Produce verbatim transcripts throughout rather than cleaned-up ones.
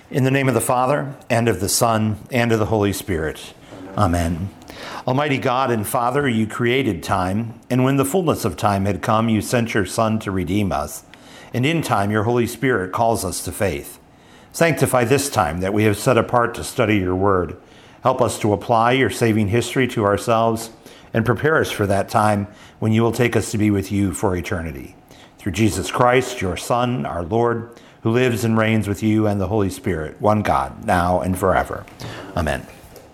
In the name of the Father, and of the Son, and of the Holy Spirit. Amen. Almighty God and Father, you created time, and when the fullness of time had come, you sent your Son to redeem us. And in time, your Holy Spirit calls us to faith. Sanctify this time that we have set apart to study your word. Help us to apply your saving history to ourselves, and prepare us for that time when you will take us to be with you for eternity. Through Jesus Christ, your Son, our Lord, who lives and reigns with you and the Holy Spirit, one God, now and forever. Amen.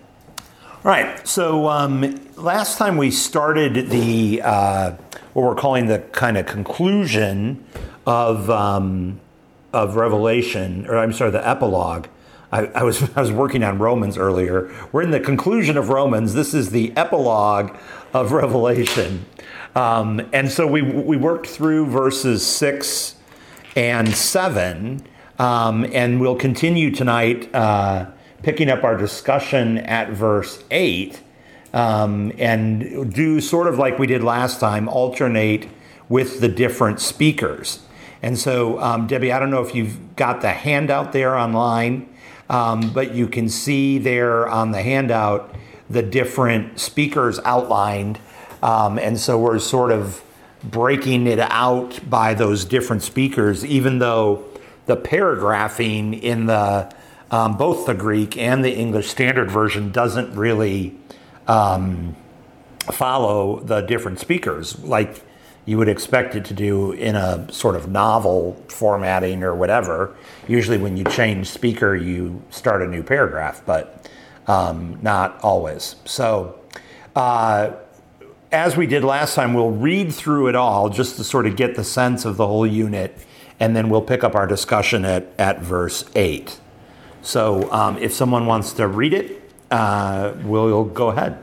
All right, so um, last time we started the, uh, what we're calling the kind of conclusion of um, of Revelation, or I'm sorry, the epilogue. I, I was I was working on Romans earlier. We're in the conclusion of Romans. This is the epilogue of Revelation. Um, and so we we worked through verses six and seven, um, and we'll continue tonight uh, picking up our discussion at verse eight, um, and do sort of like we did last time, alternate with the different speakers. And so, um, Debbie, I don't know if you've got the handout there online, um, but you can see there on the handout the different speakers outlined. Um, and so we're sort of breaking it out by those different speakers, even though the paragraphing in the um, both the Greek and the English Standard Version doesn't really um, follow the different speakers like you would expect it to do in a sort of novel formatting or whatever. Usually when you change speaker, you start a new paragraph, but um, not always. So uh, as we did last time, we'll read through it all just to sort of get the sense of the whole unit, and then we'll pick up our discussion at, at verse eight. So um, if someone wants to read it, uh, we'll go ahead.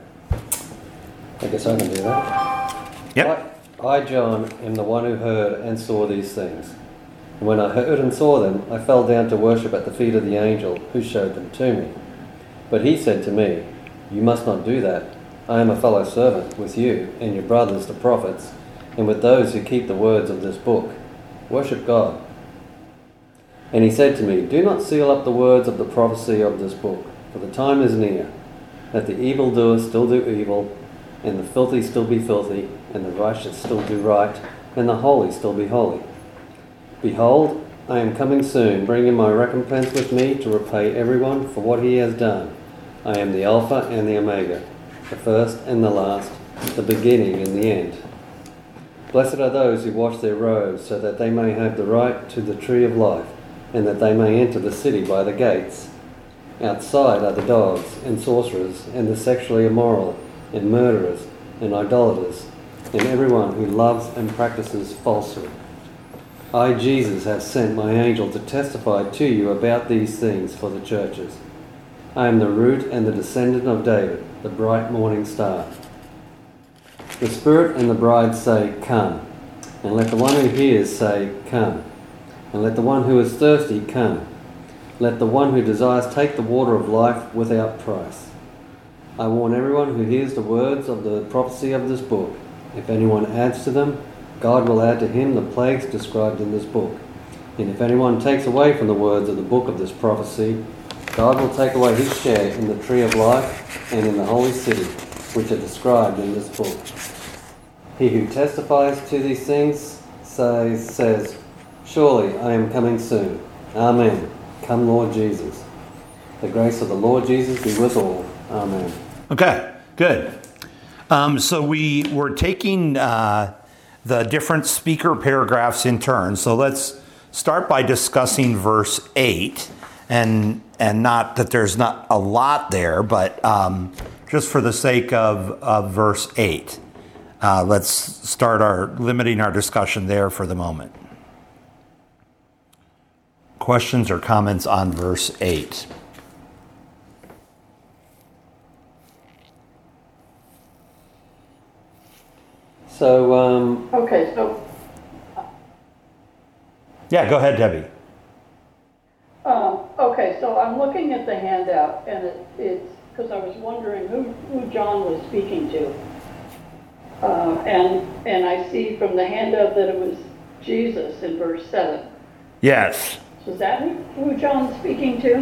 I guess I can do that. Yep. I, I, John, am the one who heard and saw these things. And when I heard and saw them, I fell down to worship at the feet of the angel who showed them to me. But he said to me, "You must not do that. I am a fellow servant with you and your brothers the prophets, and with those who keep the words of this book. Worship God." And he said to me, "Do not seal up the words of the prophecy of this book, for the time is near. Let the evildoer still do evil, and the filthy still be filthy, and the righteous still do right, and the holy still be holy. Behold, I am coming soon, bringing my recompense with me to repay everyone for what he has done. I am the Alpha and the Omega, the first and the last, the beginning and the end. Blessed are those who wash their robes, so that they may have the right to the tree of life, and that they may enter the city by the gates. Outside are the dogs, and sorcerers, and the sexually immoral, and murderers, and idolaters, and everyone who loves and practices falsehood. I, Jesus, have sent my angel to testify to you about these things for the churches. I am the root and the descendant of David, the bright morning star. The Spirit and the bride say, 'Come,' and let the one who hears say, 'Come,' and let the one who is thirsty come. Let the one who desires take the water of life without price. I warn everyone who hears the words of the prophecy of this book. If anyone adds to them, God will add to him the plagues described in this book. And if anyone takes away from the words of the book of this prophecy, God will take away his share in the tree of life and in the holy city, which are described in this book. He who testifies to these things says, says, 'Surely I am coming soon. Amen. Come, Lord Jesus.' The grace of the Lord Jesus be with all. Amen." Okay, good. Um, so we were taking uh, the different speaker paragraphs in turn. So let's start by discussing verse eight, and and not that there's not a lot there, but um, just for the sake of, of verse eight, uh, let's start our limiting our discussion there for the moment. Questions or comments on verse eight? So, um... Okay, so... Yeah, go ahead, Debbie. Um, okay, so I'm looking at the handout, and it, it's because I was wondering who, who John was speaking to. Uh, and and I see from the handout that it was Jesus in verse seven. Yes. So is that who John's speaking to?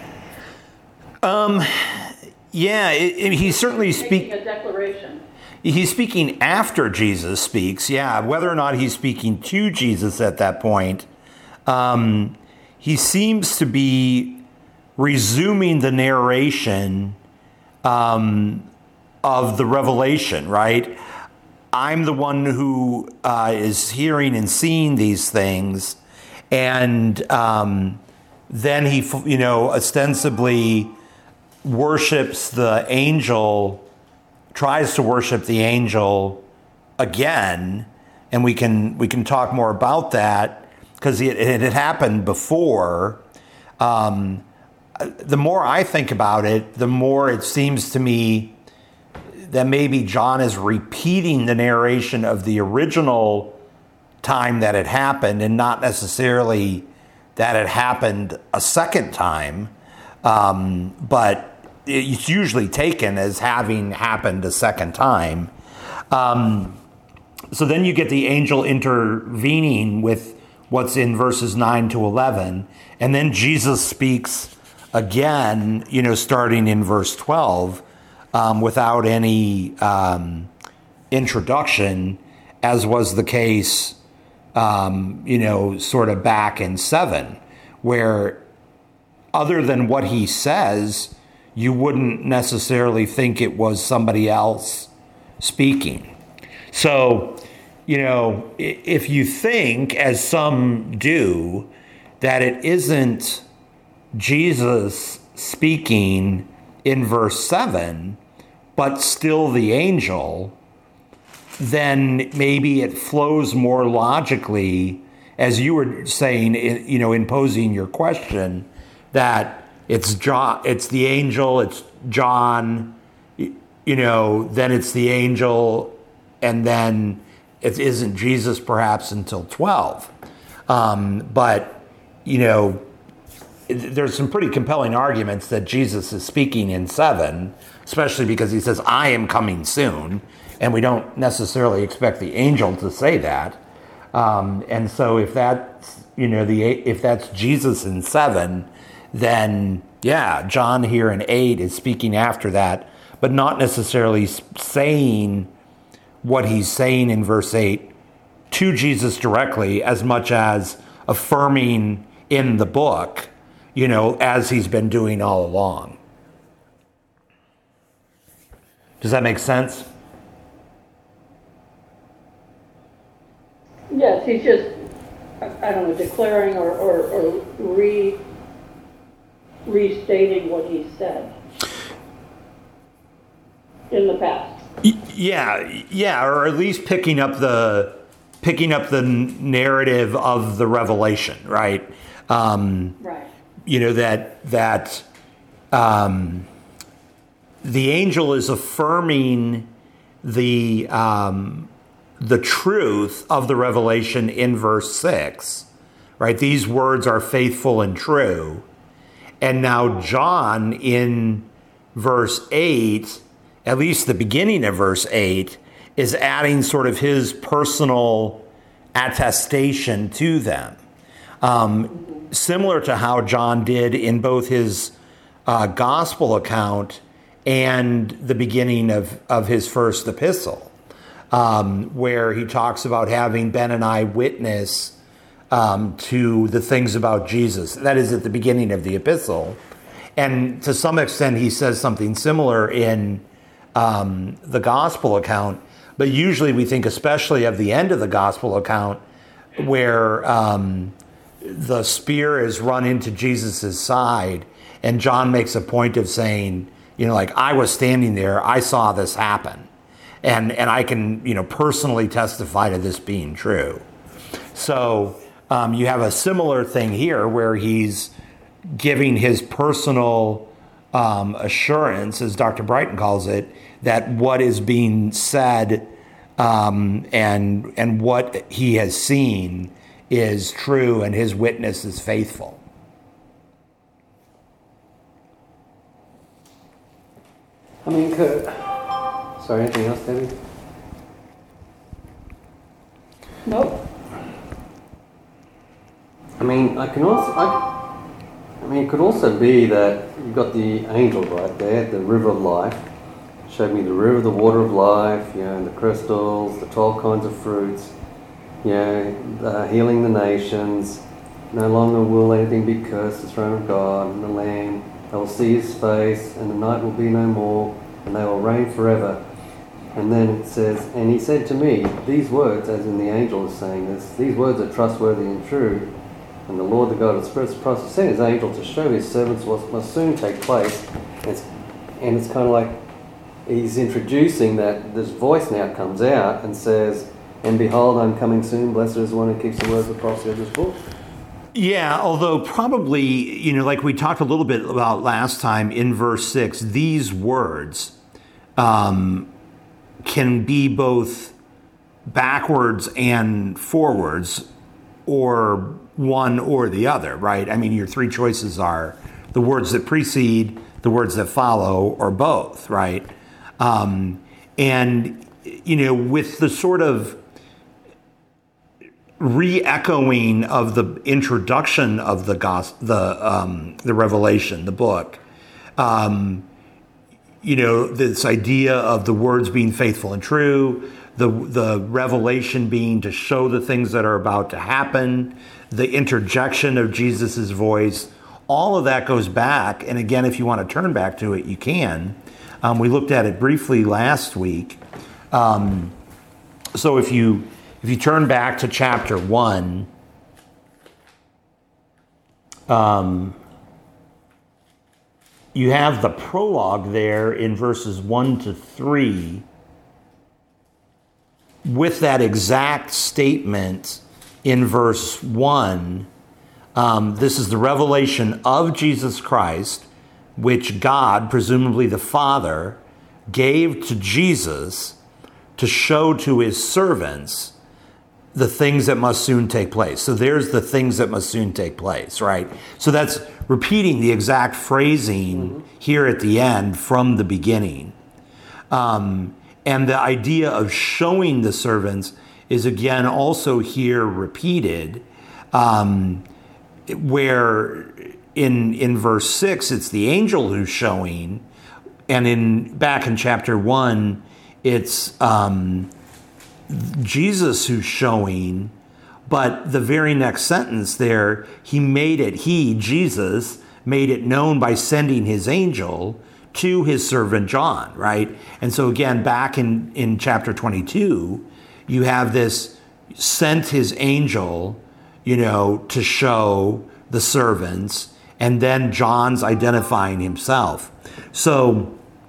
Um, yeah, it, it, he's certainly Making speaking. a declaration. He's speaking after Jesus speaks. Yeah, whether or not he's speaking to Jesus at that point, um, he seems to be resuming the narration um, of the revelation, right? I'm the one who uh, is hearing and seeing these things. And um, then he, you know, ostensibly worships the angel, tries to worship the angel again. And we can we can talk more about that because it, it had happened before. Um, the more I think about it, the more it seems to me that maybe John is repeating the narration of the original time that it happened and not necessarily that it happened a second time. Um, but it's usually taken as having happened a second time. Um, so then you get the angel intervening with what's in verses nine to eleven. And then Jesus speaks again, you know, starting in verse twelve, um, without any um, introduction, as was the case, um, you know, sort of back in seven, where other than what he says, you wouldn't necessarily think it was somebody else speaking. So, you know, if you think, as some do, that it isn't Jesus speaking in verse seven, but still the angel, then maybe it flows more logically, as you were saying, you know, in posing your question, that it's John, it's the angel, it's John, you know, then it's the angel, and then it isn't Jesus perhaps until twelve. Um, but, you know, there's some pretty compelling arguments that Jesus is speaking in seven, especially because he says, I am coming soon. And we don't necessarily expect the angel to say that. Um, and so if that's, you know, the if that's Jesus in seven, then yeah, John here in eight is speaking after that, but not necessarily saying what he's saying in verse eight to Jesus directly, as much as affirming in the book, you know, as he's been doing all along. Does that make sense? Yes, he's just, I don't know, declaring or, or, or re, restating what he said in the past. Yeah, yeah, or at least picking up the picking up the narrative of the revelation, right? Um, right. You know, that that um, the angel is affirming the um, the truth of the revelation in verse six, right? These words are faithful and true. And now John in verse eight, at least the beginning of verse eight, is adding sort of his personal attestation to them. Um, similar to how John did in both his uh, gospel account and the beginning of, of his first epistle. Um, where he talks about having been an eyewitness um, to the things about Jesus. That is at the beginning of the epistle. And to some extent, he says something similar in um, the gospel account. But usually we think especially of the end of the gospel account, where um, the spear is run into Jesus' side. And John makes a point of saying, you know, like, I was standing there, I saw this happen. And and I can, you know, personally testify to this being true. So um, you have a similar thing here where he's giving his personal um, assurance, as Doctor Brighton calls it, that what is being said um, and and what he has seen is true, and his witness is faithful. I mean, could... Sorry, anything else, Debbie? Nope. I mean, I can also, I, I mean, it could also be that you've got the angel right there, the river of life. Showed me the river, the water of life, you know, the crystals, the twelve kinds of fruits, you know, uh, healing the nations. No longer will anything be cursed, the throne of God and the Lamb. They will see his face, and the night will be no more, and they will reign forever. And then it says, and he said to me, these words, as in the angel is saying this, these words are trustworthy and true. And the Lord, the God of spirits, promised to send his angel to show his servants what must soon take place. And it's, and it's kind of like he's introducing that this voice now comes out and says, and behold, I'm coming soon. Blessed is the one who keeps the words of the prophecy of this book. Yeah, although probably, you know, like we talked a little bit about last time in verse six, these words um, can be both backwards and forwards, or one or the other, right? I mean, your three choices are the words that precede, the words that follow, or both, right? Um, and, you know, with the sort of re-echoing of the introduction of the gos- the um, the Revelation, the book, um, you know, this idea of the words being faithful and true, the the revelation being to show the things that are about to happen, the interjection of Jesus's voice, all of that goes back. And again, if you want to turn back to it, you can. Um, we looked at it briefly last week. Um, so if you If you turn back to chapter one, um, you have the prologue there in verses one to three with that exact statement in verse one. Um, this is the revelation of Jesus Christ, which God, presumably the Father, gave to Jesus to show to his servants the things that must soon take place. So there's the things that must soon take place, right? So that's repeating the exact phrasing mm-hmm. here at the end from the beginning. Um, and the idea of showing the servants is again also here repeated, um, where in in verse six, it's the angel who's showing, and in back in chapter one, it's um, Jesus who's showing, but the very next sentence there, he made it, he, Jesus, made it known by sending his angel to his servant John, right? And so again, back in, in chapter twenty-two, you have this sent his angel, you know, to show the servants, and then John's identifying himself. So,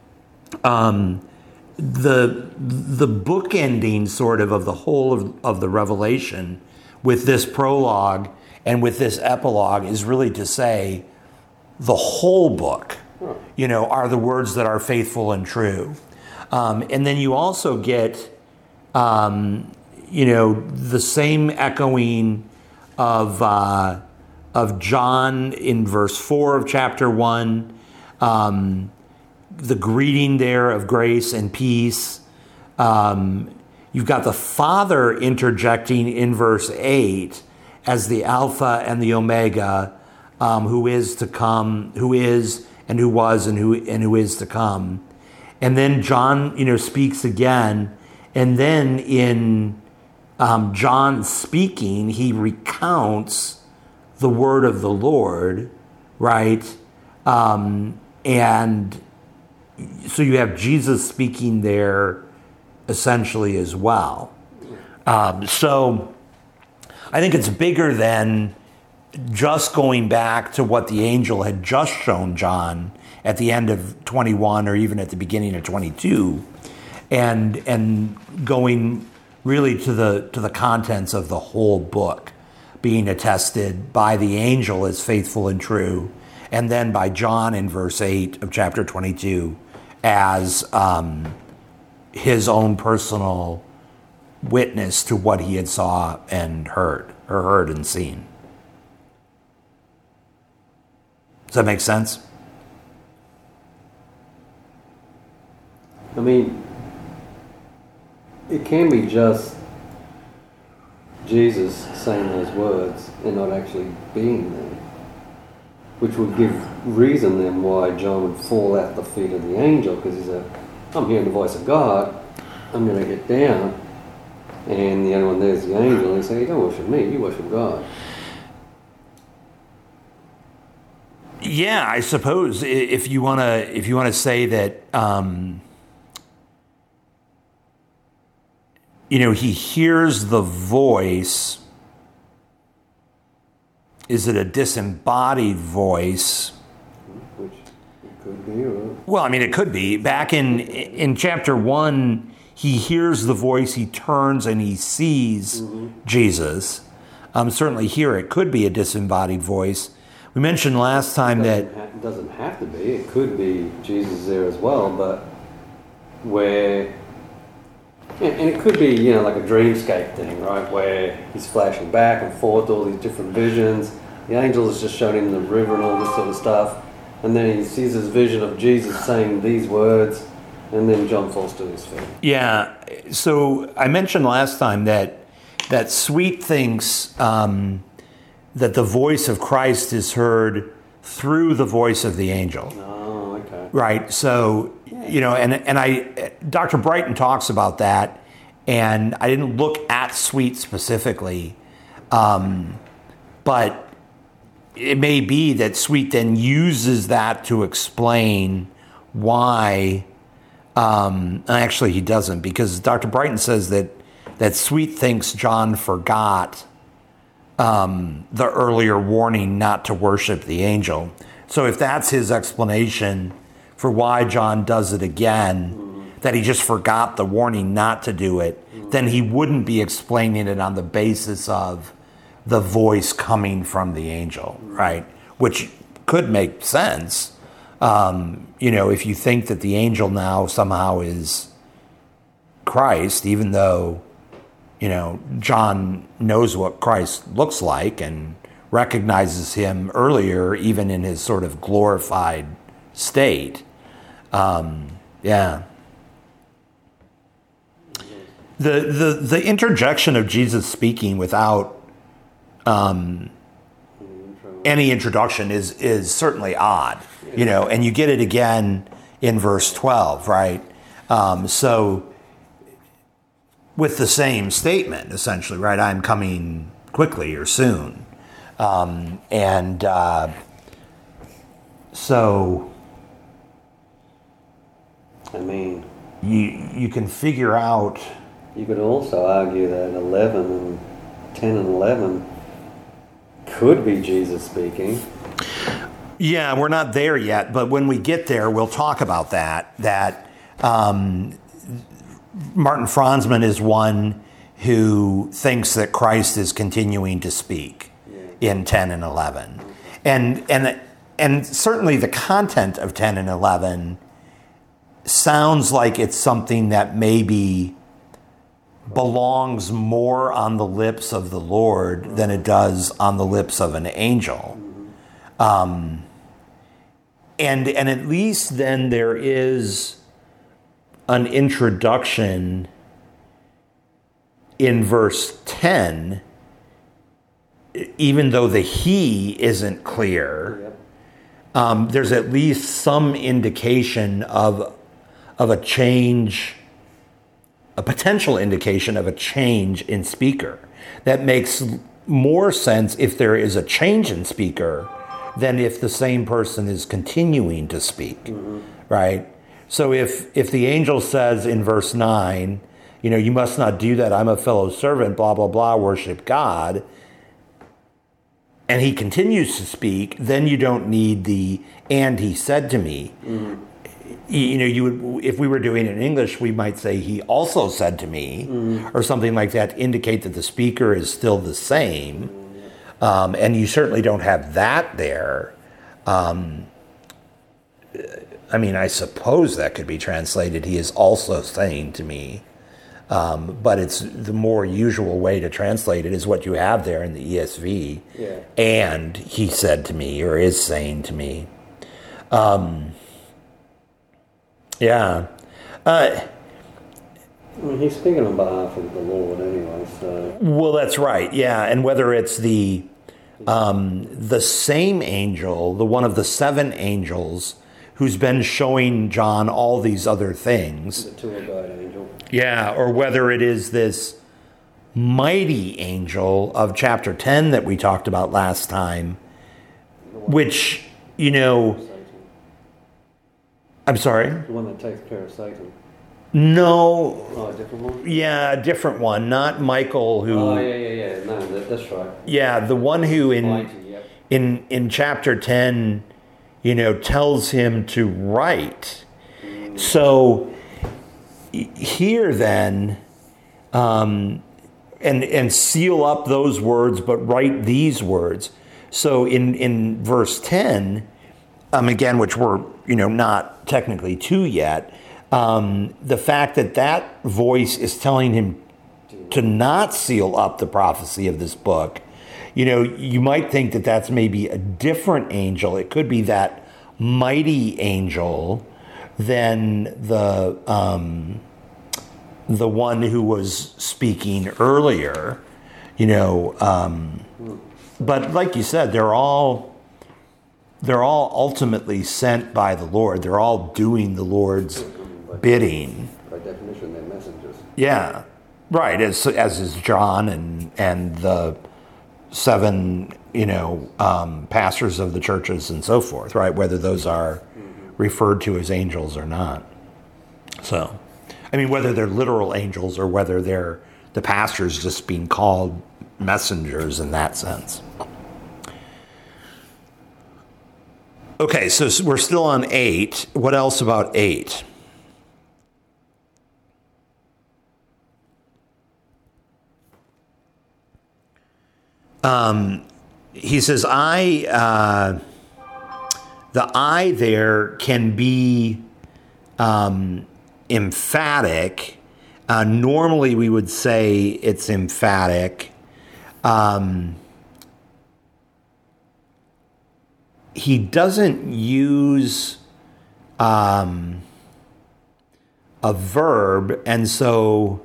um, the the bookending sort of of the whole of, of the Revelation with this prologue and with this epilogue is really to say the whole book, you know, are the words that are faithful and true. Um, and then you also get, um, you know, the same echoing of uh, of John in verse four of chapter one, um, the greeting there of grace and peace. Um, you've got the Father interjecting in verse eight as the Alpha and the Omega, um, who is to come, who is and who was and who and who is to come. And then John, you know, speaks again. And then in um, John speaking, he recounts the word of the Lord, right? Um, and so you have Jesus speaking there essentially as well. Um, so I think it's bigger than just going back to what the angel had just shown John at the end of twenty-one or even at the beginning of twenty-two, and and going really to the to the contents of the whole book being attested by the angel as faithful and true, and then by John in verse eight of chapter twenty-two as um, his own personal witness to what he had saw and heard, or heard and seen. Does that make sense? I mean, it can be just Jesus saying those words and not actually being there, which would give reason then why John would fall at the feet of the angel, because he's a, I'm hearing the voice of God, I'm going to get down, and the only one there's the angel, and he say, you don't worship me, you worship God. Yeah, I suppose if you want to, if you want to say that, um, you know, he hears the voice. Is it a disembodied voice? Which it could be, or... Well, I mean, it could be. Back in in chapter one, he hears the voice, he turns, and he sees mm-hmm. Jesus. Um, certainly here it could be a disembodied voice. We mentioned last time it that... Ha- it doesn't have to be. It could be Jesus there as well, but where... And it could be, you know, like a dreamscape thing, right, where he's flashing back and forth, all these different visions. The angel has just shown him the river and all this sort of stuff. And then he sees his vision of Jesus saying these words, and then John falls to his feet. Yeah, so I mentioned last time that that Sweet thinks um, that the voice of Christ is heard through the voice of the angel. Oh, okay. Right, so... You know, and and I, Doctor Brighton talks about that, and I didn't look at Sweet specifically, um, but it may be that Sweet then uses that to explain why. Um, actually, he doesn't, because Doctor Brighton says that that Sweet thinks John forgot um, the earlier warning not to worship the angel. So if that's his explanation for why John does it again, mm-hmm. that he just forgot the warning not to do it, mm-hmm. then he wouldn't be explaining it on the basis of the voice coming from the angel, mm-hmm. right? Which could make sense. Um, you know, if you think that the angel now somehow is Christ, even though, you know, John knows what Christ looks like and recognizes him earlier, even in his sort of glorified state. Um, yeah. The, the the interjection of Jesus speaking without um, any introduction is is certainly odd, you know, and you get it again in verse twelve, right? Um, so with the same statement, essentially, right? I'm coming quickly or soon. Um, and uh, so... I mean, you you can figure out. You could also argue that eleven and ten and eleven could be Jesus speaking. Yeah, we're not there yet, but when we get there, we'll talk about that. That um, Martin Franzmann is one who thinks that Christ is continuing to speak yeah. in ten and eleven, and and and certainly the content of ten and eleven sounds like it's something that maybe belongs more on the lips of the Lord than it does on the lips of an angel. Um, and and at least then there is an introduction in verse ten, even though the he isn't clear. Um, there's at least some indication of of a change, a potential indication of a change in speaker. That makes more sense if there is a change in speaker than if the same person is continuing to speak, mm-hmm. right? So if if the angel says in verse nine, you know, you must not do that, I'm a fellow servant, blah, blah, blah, worship God, and he continues to speak, then you don't need the, and he said to me. Mm-hmm. You know, you would, if we were doing it in English, we might say he also said to me, mm. or something like that, indicate that the speaker is still the same. Um, and you certainly don't have that there. Um, I mean, I suppose that could be translated, he is also saying to me. Um, but it's the more usual way to translate it is what you have there in the E S V. Yeah. And he said to me, or is saying to me. Um, yeah. Uh, I mean, he's speaking on behalf of the Lord anyway, so... Well, that's right, yeah. And whether it's the um, the same angel, the one of the seven angels, who's been showing John all these other things. The tour guide angel. Yeah, or whether it is this mighty angel of chapter ten that we talked about last time, which, you know... Satan. I'm sorry? The one that takes care of Satan. No. Oh, a different one? Yeah, a different one. Not Michael, who... Oh, yeah, yeah, yeah. No, that, that's right. Yeah, the one who in, Mighty, yeah. in, in chapter ten, you know, tells him to write. Mm. So here then, um, and, and seal up those words, but write these words. So in, in verse ten, um, again, which we're, you know, not technically to yet, Um, the fact that that voice is telling him to not seal up the prophecy of this book, you know, you might think that that's maybe a different angel. It could be that mighty angel than the um, the one who was speaking earlier, you know. Um, but like you said, they're all they're all ultimately sent by the Lord. They're all doing the Lord's bidding. By definition, they're messengers. Yeah, right. As as is John and and the seven, you know, um, pastors of the churches and so forth. Right, whether those are mm-hmm. referred to as angels or not. So, I mean, whether they're literal angels or whether they're the pastors just being called messengers in that sense. Okay, so we're still on eight. What else about eight? Um, he says, I, uh, the I there can be um, emphatic. Uh, normally we would say it's emphatic. Um, he doesn't use um, a verb, and so...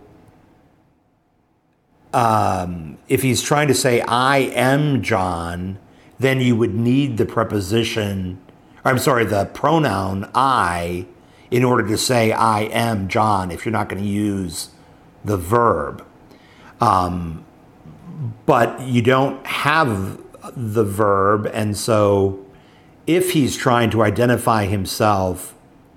Um, if he's trying to say, I am John, then you would need the preposition, or I'm sorry, the pronoun I, in order to say, I am John, if you're not going to use the verb. Um, but you don't have the verb, and so if he's trying to identify himself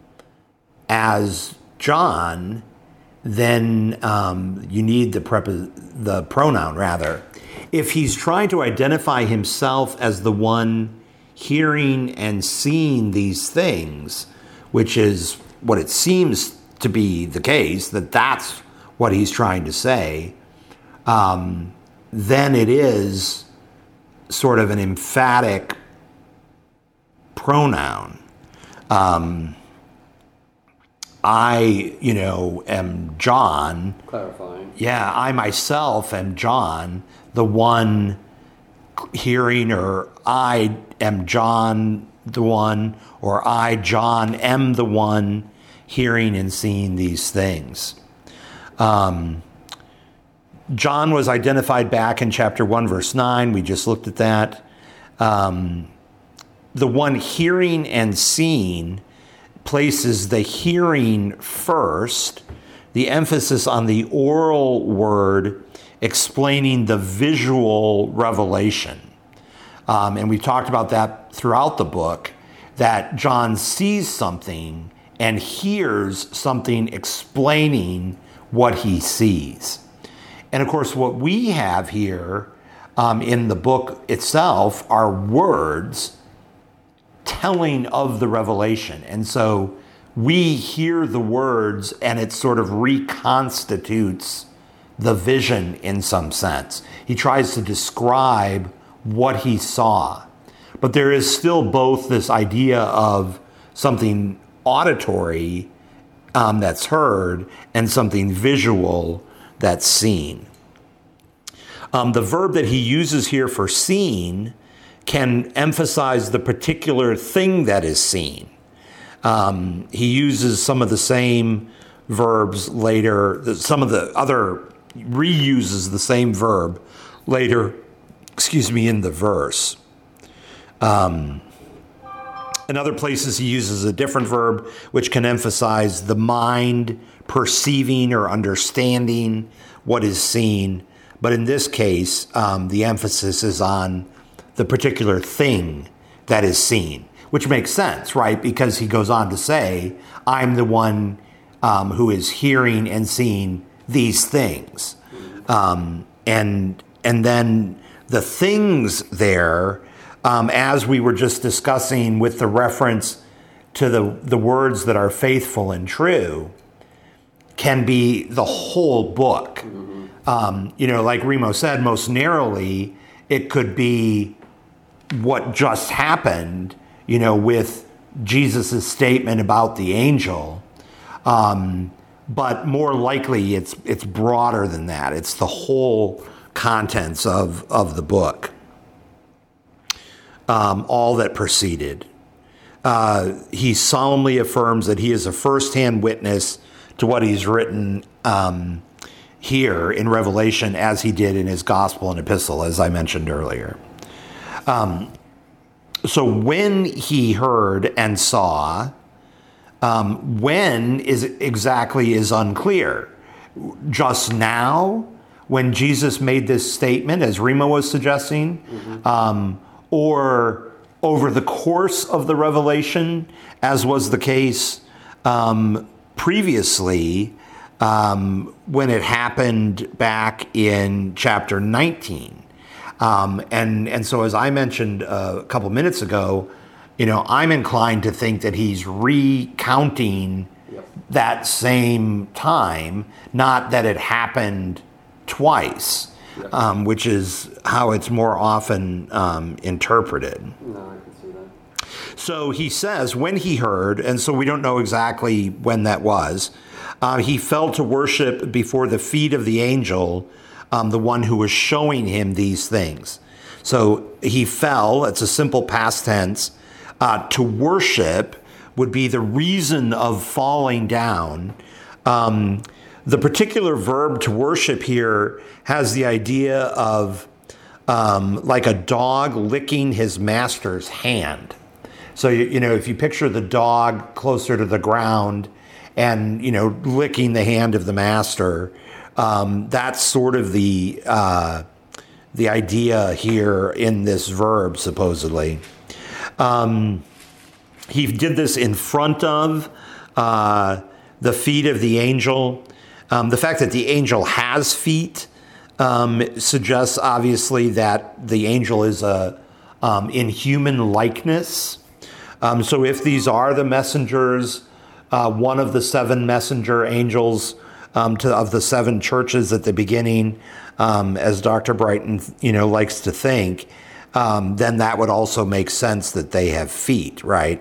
as John, then um, you need the prepo- the pronoun, rather. If he's trying to identify himself as the one hearing and seeing these things, which is what it seems to be the case, that that's what he's trying to say, um, then it is sort of an emphatic pronoun. Um, I, you know, am John. Clarifying. Yeah, I myself am John, the one hearing, or I am John, the one, or I, John, am the one hearing and seeing these things. Um, John was identified back in chapter one, verse nine. We just looked at that. Um, the one hearing and seeing places the hearing first, the emphasis on the oral word explaining the visual revelation. Um, and we talked about that throughout the book, that John sees something and hears something explaining what he sees. And of course, what we have here um, in the book itself are words telling of the revelation. And so we hear the words and it sort of reconstitutes the vision in some sense. He tries to describe what he saw. But there is still both this idea of something auditory um, that's heard and something visual that's seen. Um, the verb that he uses here for seen can emphasize the particular thing that is seen. Um, he uses some of the same verbs later. Some of the other reuses the same verb later, excuse me, in the verse. Um, in other places, he uses a different verb, which can emphasize the mind perceiving or understanding what is seen. But in this case, um, the emphasis is on the particular thing that is seen, which makes sense, right? Because he goes on to say, I'm the one um, who is hearing and seeing these things. Um, and and then the things there, um, as we were just discussing with the reference to the, the words that are faithful and true, can be the whole book. Mm-hmm. Um, you know, like Remo said, most narrowly, it could be what just happened, you know, with Jesus' statement about the angel. Um, but more likely, it's it's broader than that. It's the whole contents of, of the book. Um, all that preceded. Uh, he solemnly affirms that he is a first-hand witness to what he's written um, here in Revelation, as he did in his gospel and epistle, as I mentioned earlier. Um, so when he heard and saw, um, when is exactly is unclear. Just now, when Jesus made this statement, as Remo was suggesting, mm-hmm. um, or over the course of the revelation, as was the case um, previously, um, when it happened back in chapter nineteen. Um, and, and so, as I mentioned uh, a couple minutes ago, you know, I'm inclined to think that he's recounting yep. that same time, not that it happened twice, yep. um, which is how it's more often um, interpreted. No, I can see that. So he says, when he heard, and so we don't know exactly when that was, uh, he fell to worship before the feet of the angel, um, the one who was showing him these things. So he fell, it's a simple past tense. Uh, to worship would be the reason of falling down. Um, the particular verb to worship here has the idea of um, like a dog licking his master's hand. So, you, you know, if you picture the dog closer to the ground and, you know, licking the hand of the master, um, that's sort of the uh, the idea here in this verb, supposedly. Um, he did this in front of uh, the feet of the angel. Um, the fact that the angel has feet um, suggests, obviously, that the angel is a um, in human likeness. Um, so if these are the messengers, uh, one of the seven messenger angels um, to, of the seven churches at the beginning, um, as Doctor Brighton, you know, likes to think, um, then that would also make sense that they have feet, right?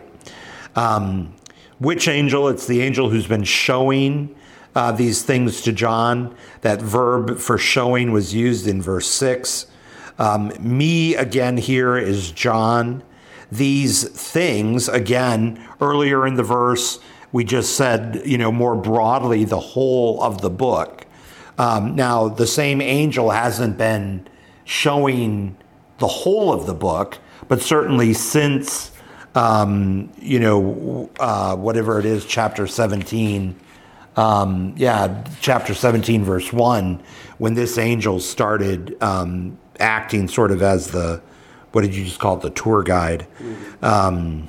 Um, which angel? It's the angel who's been showing uh, these things to John. That verb for showing was used in verse six. Um, me, again, here is John. These things, again, earlier in the verse, we just said, you know, more broadly, the whole of the book. Um, now, the same angel hasn't been showing the whole of the book, but certainly since, um, you know, uh, whatever it is, chapter seventeen, um, yeah, chapter seventeen, verse one, when this angel started um, acting sort of as the, what did you just call it, the tour guide. Um,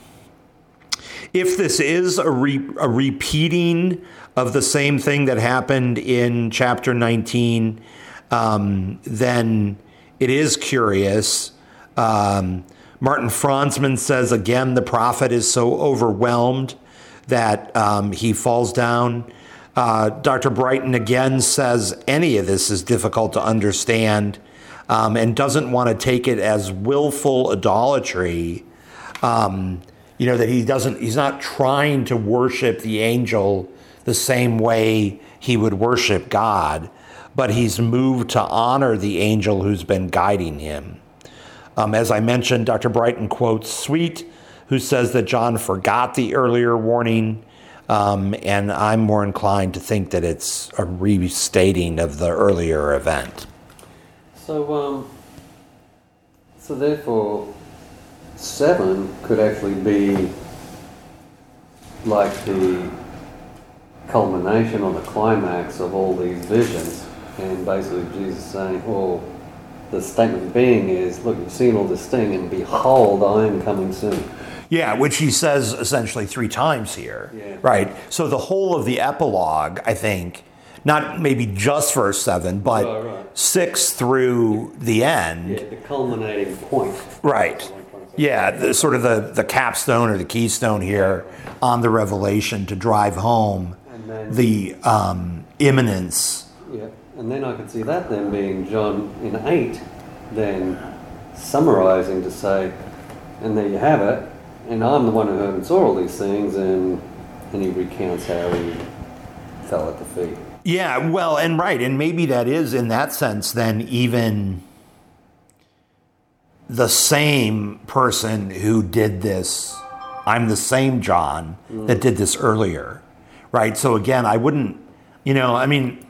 if this is a, re- a repeating of the same thing that happened in chapter nineteen, um, then it is curious. Um, Martin Franzmann says, again, the prophet is so overwhelmed that um, he falls down. Uh, Doctor Brighton again says any of this is difficult to understand. Um, and doesn't want to take it as willful idolatry, um, you know, that he doesn't, he's not trying to worship the angel the same way he would worship God, but he's moved to honor the angel who's been guiding him. Um, as I mentioned, Doctor Brighton quotes Sweet, who says that John forgot the earlier warning Um, and I'm more inclined to think that it's a restating of the earlier event. So, um, so therefore, seven could actually be like the culmination or the climax of all these visions, and basically Jesus saying, well, the statement being is, look, you've seen all this thing, and behold, I am coming soon. Yeah, which he says essentially three times here, yeah. right? So the whole of the epilogue, I think, not maybe just verse seven, but right, right. six through the end. Yeah, the culminating point. Right. Yeah, the, sort of the, the capstone or the keystone here on the revelation to drive home and then, the um, imminence. Yeah, and then I could see that then being John in eight, then summarizing to say, and there you have it. And I'm the one who heard and saw all these things, and and he recounts how he fell at the feet. Yeah, well, and right, and maybe that is, in that sense, then even the same person who did this. I'm the same John mm. that did this earlier, right? So again, I wouldn't, you know, I mean,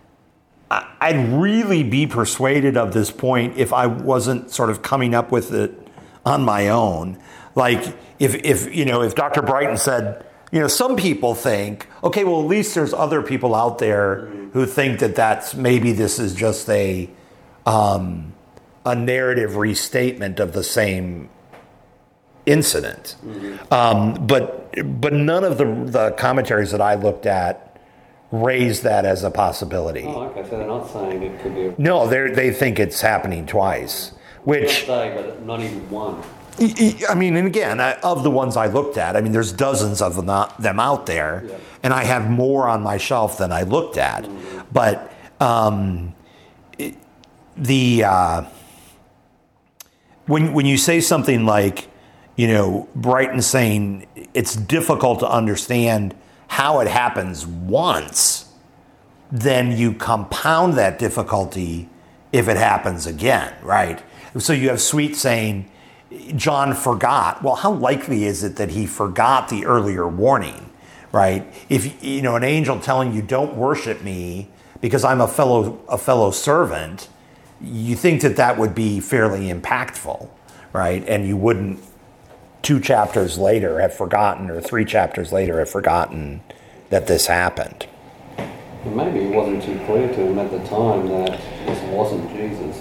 I'd really be persuaded of this point if I wasn't sort of coming up with it on my own. Like, if, if you know, if Doctor Brighton said, you know, some people think, okay, well, at least there's other people out there who think that that's, maybe this is just a um, a narrative restatement of the same incident. Mm-hmm. Um, but but none of the the commentaries that I looked at raised that as a possibility. Oh, okay, so they're not saying it could be a... No, they they think it's happening twice, which... Say, but not even one. I mean, and again, of the ones I looked at, I mean, there's dozens of them out, them out there, yeah. and I have more on my shelf than I looked at. Mm-hmm. But um, it, the uh, when when you say something like, you know, Brighton saying it's difficult to understand how it happens once, then you compound that difficulty if it happens again, right? So you have Sweet saying, John forgot. Well, how likely is it that he forgot the earlier warning, right? If, you know, an angel telling you don't worship me because I'm a fellow a fellow servant, you think that that would be fairly impactful, right? And you wouldn't two chapters later have forgotten, or three chapters later have forgotten that this happened. And maybe it wasn't too clear to him at the time that this wasn't Jesus.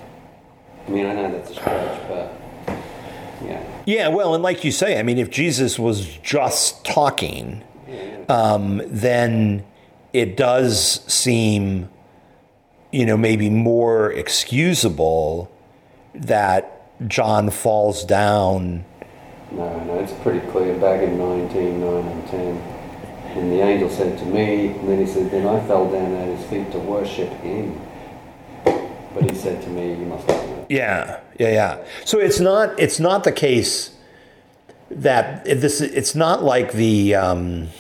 I mean, I know that's a stretch, but... Yeah. Yeah, well, and like you say, I mean, if Jesus was just talking, um, then it does seem, you know, maybe more excusable that John falls down. No, no, it's pretty clear. Back in nineteen, nine and ten, and the angel said to me, and then he said, then I fell down at his feet to worship him. But he said to me, you must not do it. Yeah, yeah, yeah. So it's not it's not the case that this it's not like the um,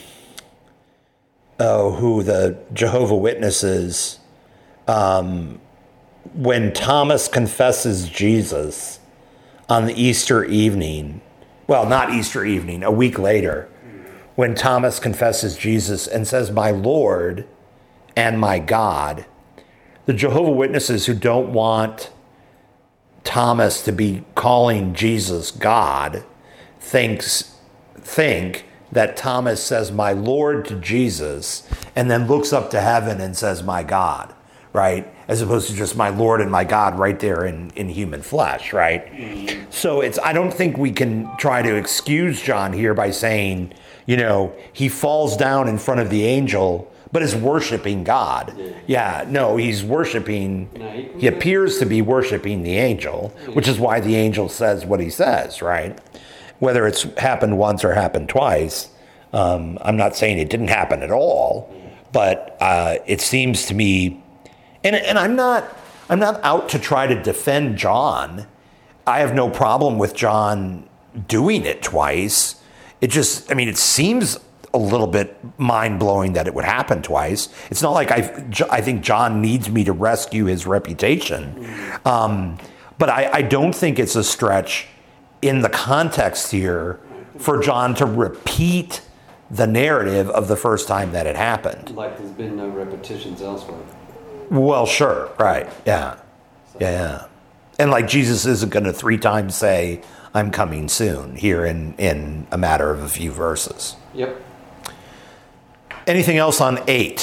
oh who the Jehovah Witnesses um, when Thomas confesses Jesus on the Easter evening. Well, not Easter evening, a week later, when Thomas confesses Jesus and says, "My Lord and my God." The Jehovah Witnesses who don't want Thomas to be calling Jesus God thinks think that Thomas says, "My Lord" to Jesus and then looks up to heaven and says, "My God," right? As opposed to just "My Lord and my God" right there in, in human flesh, right? Mm-hmm. So it's I don't think we can try to excuse John here by saying, you know, he falls down in front of the angel but is worshiping God. Yeah. yeah, no, he's worshiping, no, he, he appears to be worshiping the angel, yeah. which is why the angel says what he says, right? Whether it's happened once or happened twice, um, I'm not saying it didn't happen at all, yeah. but uh, it seems to me, and and I'm not, I'm not out to try to defend John. I have no problem with John doing it twice. It just, I mean, it seems a little bit mind-blowing that it would happen twice. It's not like I I think John needs me to rescue his reputation. Um, but I, I don't think it's a stretch in the context here for John to repeat the narrative of the first time that it happened. Like there's been no repetitions elsewhere. Well, sure, right, yeah, yeah, yeah. And like Jesus isn't going to three times say, I'm coming soon, here in, in a matter of a few verses. Yep. Anything else on eight?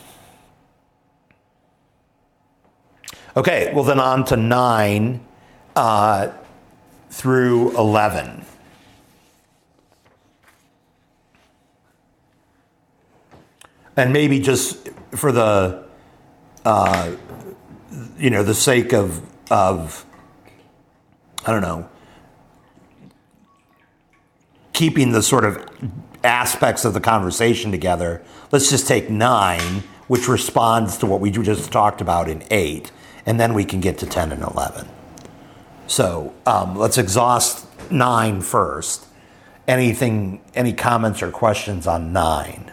Okay, well then on to nine uh, through eleven. And maybe just for the, uh, you know, the sake of, of, I don't know, keeping the sort of aspects of the conversation together, let's just take nine, which responds to what we just talked about in eight, and then we can get to ten and eleven. So um, let's exhaust nine first. Anything, any comments or questions on nine?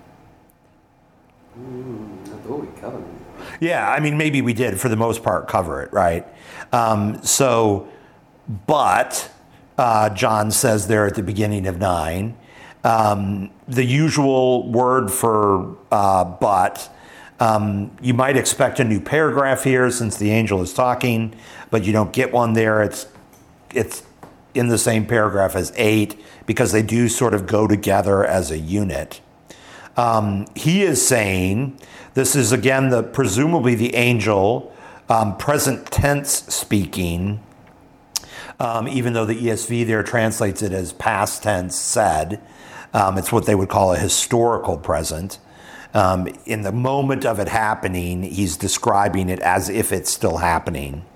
Mm, I thought we covered it. Yeah, I mean, maybe we did, for the most part, cover it, right? Um, so, but, uh, John says there at the beginning of nine, um, the usual word for uh, but, um, you might expect a new paragraph here since the angel is talking, but you don't get one there. It's, it's in the same paragraph as eight, because they do sort of go together as a unit. Um, he is saying, this is again the presumably the angel, um, present tense speaking, um, even though the E S V there translates it as past tense said. Um, it's what they would call a historical present. Um, in the moment of it happening, he's describing it as if it's still happening.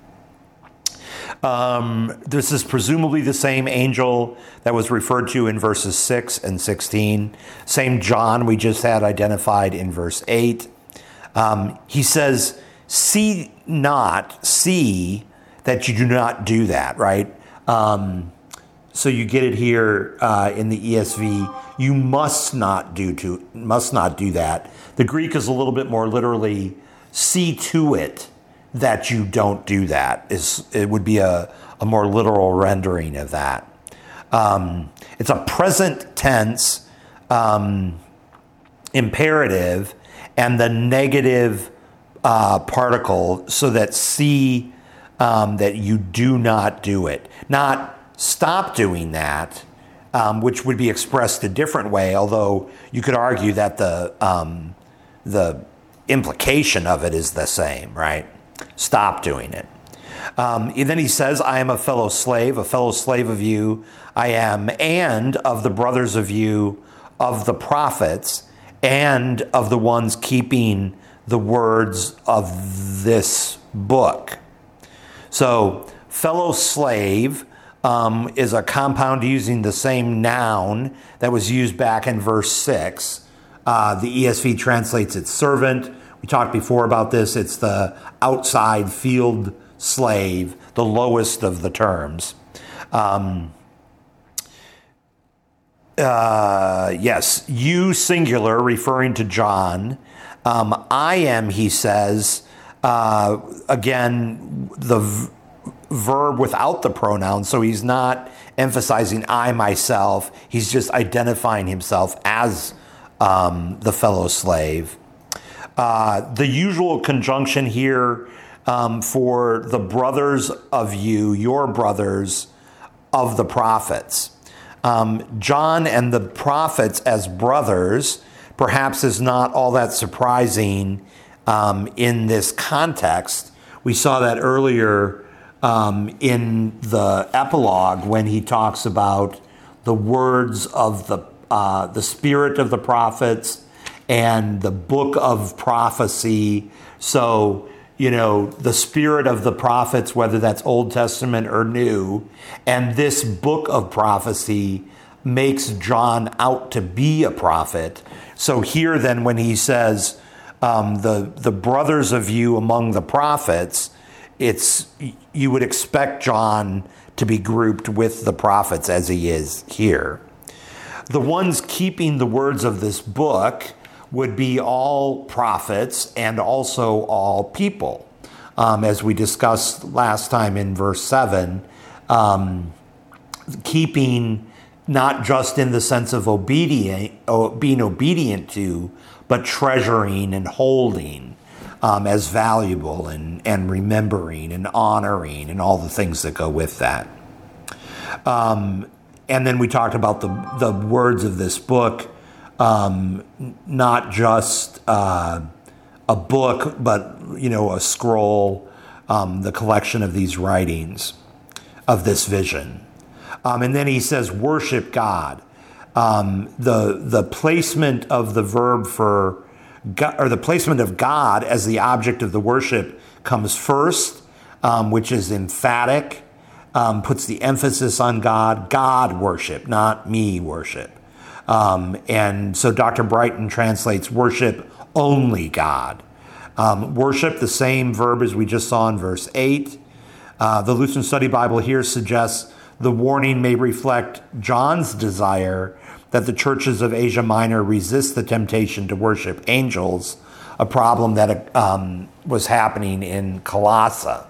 Um, this is presumably the same angel that was referred to in verses six and sixteen. Same John we just had identified in verse eight. Um, he says, see not, see that you do not do that, right? Um, so you get it here uh, in the E S V. You must not do to must not do that. The Greek is a little bit more literally, see to it that you don't do that. Is it would be a, a more literal rendering of that. Um, it's a present tense um, imperative and the negative uh, particle, so that see um, that you do not do it. Not stop doing that, um, which would be expressed a different way, although you could argue that the um, the implication of it is the same, right? Stop doing it. Um, and then he says, I am a fellow slave, a fellow slave of you I am, and of the brothers of you, of the prophets, and of the ones keeping the words of this book. So, fellow slave um, is a compound using the same noun that was used back in verse six. Uh, the E S V translates it servant. We talked before about this. It's the outside field slave, the lowest of the terms. Um, uh, yes, you singular, referring to John. Um, I am, he says, uh, again, the v- verb without the pronoun. So he's not emphasizing I myself. He's just identifying himself as um, the fellow slave. Uh, the usual conjunction here um, for the brothers of you, your brothers of the prophets. Um, John and the prophets as brothers perhaps is not all that surprising um, in this context. We saw that earlier um, in the epilogue when he talks about the words of the uh, the spirit of the prophets and the book of prophecy. So, you know, the spirit of the prophets, whether that's Old Testament or New, and this book of prophecy makes John out to be a prophet. So here then when he says um, the, the brothers of you among the prophets, it's you would expect John to be grouped with the prophets as he is here. The ones keeping the words of this book would be all prophets and also all people. Um, as we discussed last time in verse seven, um, keeping not just in the sense of obedient, being obedient to, but treasuring and holding um, as valuable, and, and remembering and honoring and all the things that go with that. Um, and then we talked about the, the words of this book, um, not just uh, a book, but, you know, a scroll, um, the collection of these writings, of this vision. Um, and then he says, worship God. Um, the the placement of the verb for, God, or the placement of God as the object of the worship comes first, um, which is emphatic, um, puts the emphasis on God. God worship, not me worship. Um, and so Doctor Brighton translates worship only God. Um, worship, the same verb as we just saw in verse eight. Uh, the Lutheran Study Bible here suggests the warning may reflect John's desire that the churches of Asia Minor resist the temptation to worship angels, a problem that um, was happening in Colossae.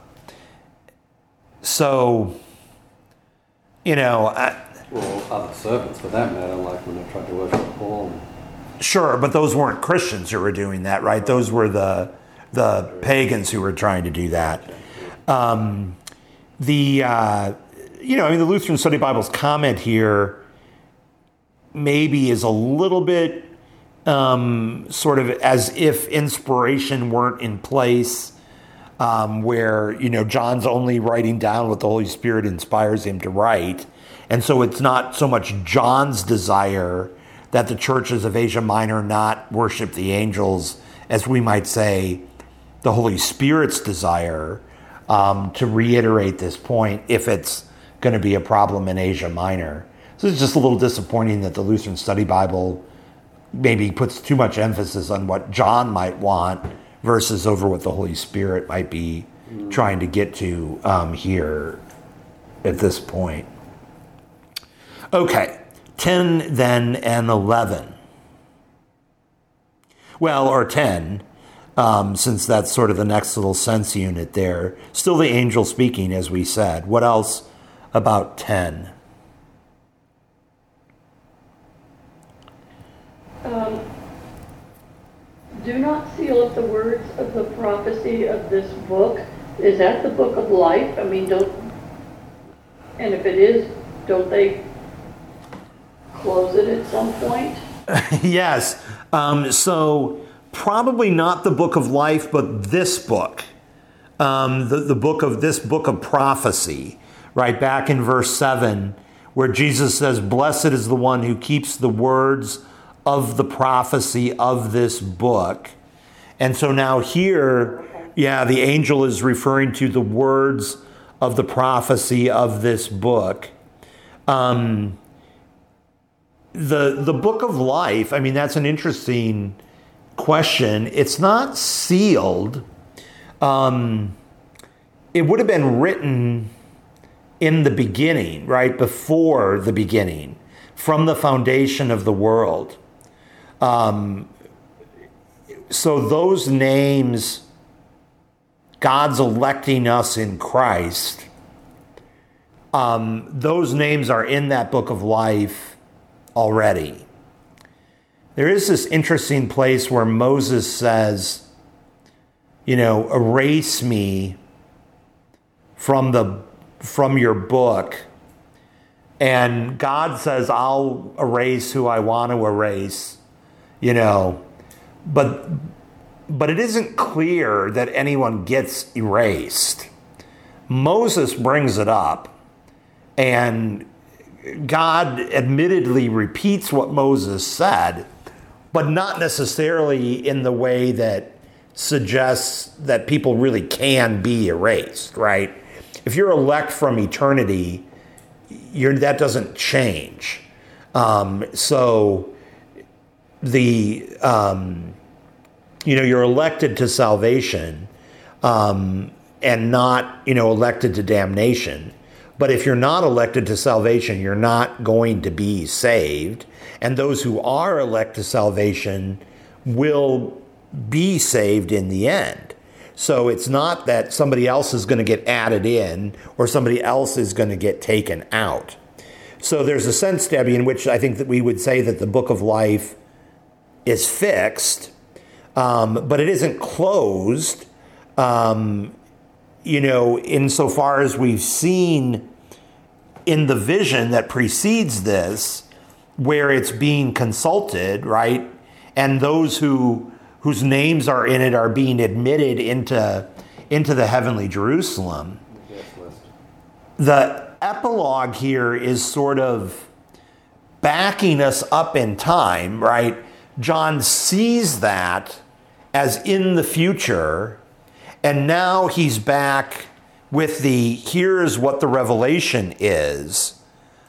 So, you know... I, well, other serpents, for that matter, like when they tried to worship Paul. Sure, but those weren't Christians who were doing that, right? Those were the the pagans who were trying to do that. Um, the... Uh, You know, I mean, the Lutheran Study Bible's comment here maybe is a little bit um, sort of as if inspiration weren't in place, um, where, you know, John's only writing down what the Holy Spirit inspires him to write. And so it's not so much John's desire that the churches of Asia Minor not worship the angels as we might say the Holy Spirit's desire um, to reiterate this point if it's going to be a problem in Asia Minor. So it's just a little disappointing that the Lutheran Study Bible maybe puts too much emphasis on what John might want versus over what the Holy Spirit might be mm. trying to get to um, here at this point. Okay, ten then and eleven. Well, or ten, um, since that's sort of the next little sense unit there. Still the angel speaking, as we said. What else about ten? Um, do not seal up the words of the prophecy of this book. Is that the book of life? I mean, don't, and if it is, don't they close it at some point? Yes. Um, so probably not the book of life, but this book, um, the, the book of this book of prophecy. Right back in verse seven, where Jesus says, blessed is the one who keeps the words of the prophecy of this book. And so now here, yeah, the angel is referring to the words of the prophecy of this book. Um, the, the book of life, I mean, that's an interesting question. It's not sealed. Um, it would have been written in the beginning, right? Before the beginning, from the foundation of the world. Um, so those names, God's electing us in Christ, um, those names are in that book of life already. There is this interesting place where Moses says, you know, erase me from the from your book. And God says, I'll erase who I want to erase, you know, but but it isn't clear that anyone gets erased. Moses brings it up, and God admittedly repeats what Moses said, but not necessarily in the way that suggests that people really can be erased, right? If you're elect from eternity, you're, that doesn't change. Um, so the um, you know you're elected to salvation, um, and not you know elected to damnation. But if you're not elected to salvation, you're not going to be saved. And those who are elected to salvation will be saved in the end. So it's not that somebody else is going to get added in or somebody else is going to get taken out. So there's a sense, Debbie, in which I think that we would say that the book of life is fixed, um, but it isn't closed, um, you know, insofar as we've seen in the vision that precedes this, where it's being consulted, right? And those who whose names are in it are being admitted into, into the heavenly Jerusalem. The epilogue here is sort of backing us up in time, right? John sees that as in the future, and now he's back with the, here's what the revelation is.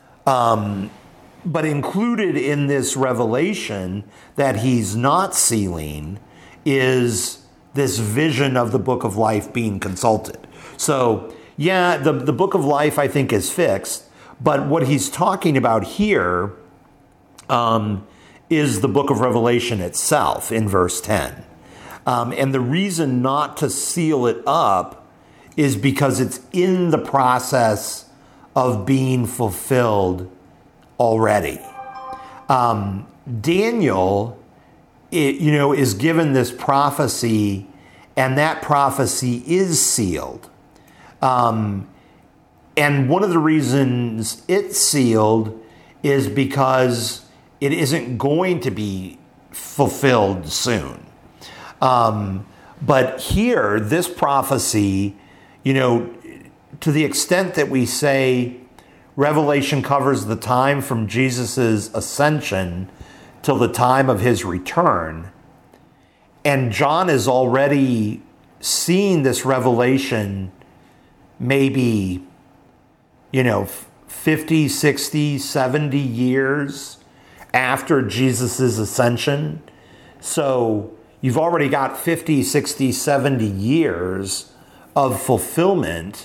Um, but included in this revelation that he's not sealing is this vision of the book of life being consulted. So, yeah, the, the book of life, I think, is fixed. But what he's talking about here um, is the book of Revelation itself in verse ten. Um, and the reason not to seal it up is because it's in the process of being fulfilled already. Um, Daniel, it, you know, is given this prophecy, and that prophecy is sealed. Um, and one of the reasons it's sealed is because it isn't going to be fulfilled soon. Um, but here, this prophecy, you know, to the extent that we say Revelation covers the time from Jesus's ascension till the time of his return, and John is already seeing this revelation maybe, you know, fifty, sixty, seventy years after Jesus's ascension. So you've already got fifty, sixty, seventy years of fulfillment,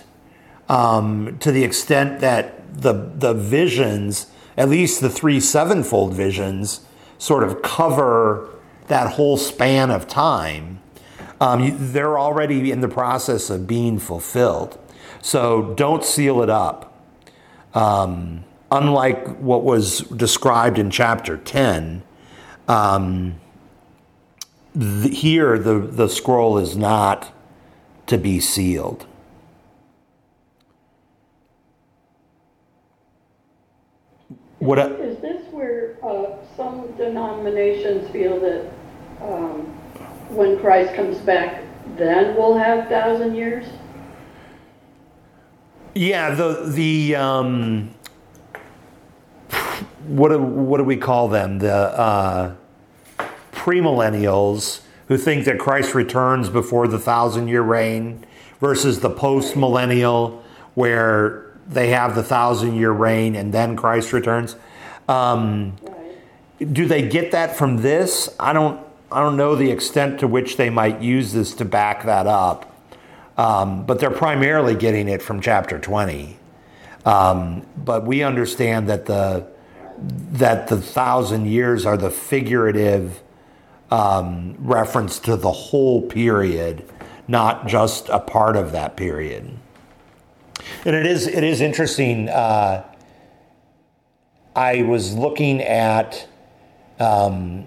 um, to the extent that the the visions, at least the three sevenfold visions, sort of cover that whole span of time. Um, they're already in the process of being fulfilled. So don't seal it up. Um, unlike what was described in chapter ten, um, th- here the, the scroll is not to be sealed. What I, is this where uh, some denominations feel that um, when Christ comes back, then we'll have thousand years? Yeah, the the um, what do, what do we call them? The uh, premillennials who think that Christ returns before the thousand year reign, versus the post-millennial where they have the thousand year reign and then Christ returns. Um, right. Do they get that from this? I don't. I don't know the extent to which they might use this to back that up. Um, but they're primarily getting it from chapter twenty. Um, but we understand that the that the thousand years are the figurative um, reference to the whole period, not just a part of that period. And it is it is interesting. Uh, I was looking at um,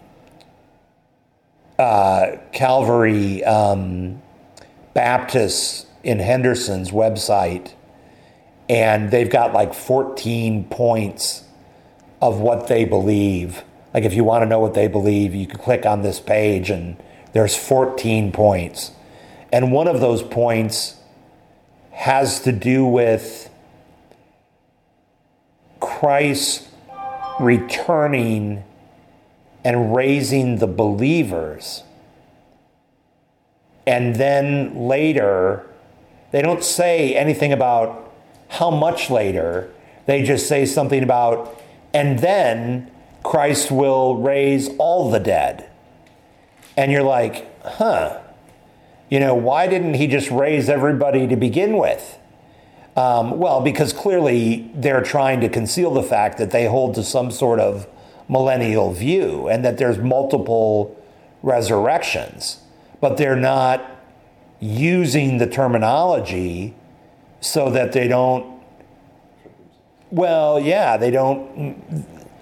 uh, Calvary Um, Baptists in Henderson's website, and they've got like fourteen points of what they believe. Like if you want to know what they believe, you can click on this page and there's fourteen points. And one of those points has to do with Christ returning and raising the believers. And then later, they don't say anything about how much later. They just say something about, and then Christ will raise all the dead. And you're like, huh, you know, why didn't he just raise everybody to begin with? Um, well, because clearly they're trying to conceal the fact that they hold to some sort of millennial view and that there's multiple resurrections. But they're not using the terminology so that they don't Well, yeah, they don't.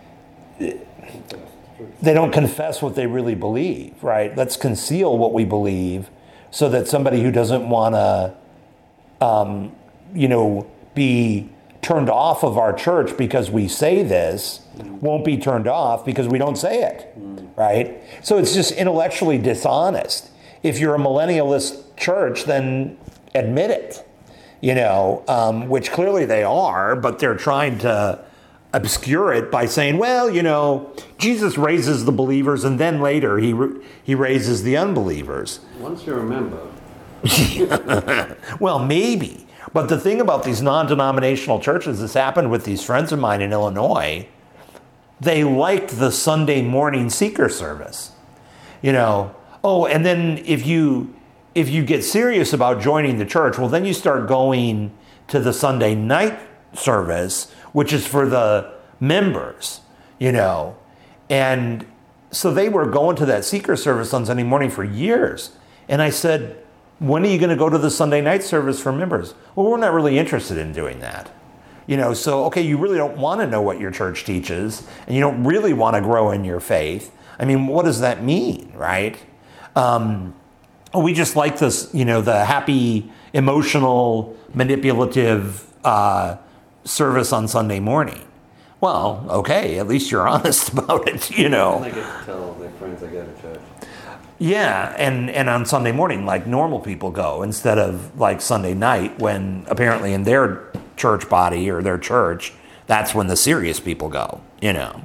They don't confess what they really believe, right? Let's conceal what we believe so that somebody who doesn't want to, um, you know, be turned off of our church because we say this won't be turned off because we don't say it, right? So it's just intellectually dishonest. If you're a millennialist church, then admit it, you know, um, which clearly they are, but they're trying to obscure it by saying, well, you know, Jesus raises the believers and then later he he raises the unbelievers. Once you remember. Well, maybe. But the thing about these non-denominational churches, this happened with these friends of mine in Illinois, they liked the Sunday morning seeker service. You know, oh, and then if you if you get serious about joining the church, well, then you start going to the Sunday night service, which is for the members, you know. And so they were going to that seeker service on Sunday morning for years. And I said, when are you going to go to the Sunday night service for members? Well, we're not really interested in doing that. You know, so, okay, you really don't want to know what your church teaches, and you don't really want to grow in your faith. I mean, what does that mean, right? Um, we just like this, you know, the happy, emotional, manipulative uh, service on Sunday morning. Well, okay, at least you're honest about it, you know. They get to tell their friends they go to church. Yeah, and, and on Sunday morning, like normal people go, instead of like Sunday night, when apparently in their church body or their church, that's when the serious people go, you know.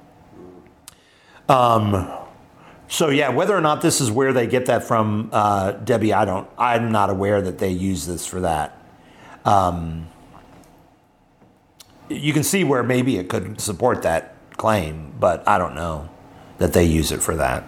Um, so yeah, whether or not this is where they get that from, uh, Debbie, I don't, I'm not aware that they use this for that. Um, you can see where maybe it could support that claim, but I don't know that they use it for that.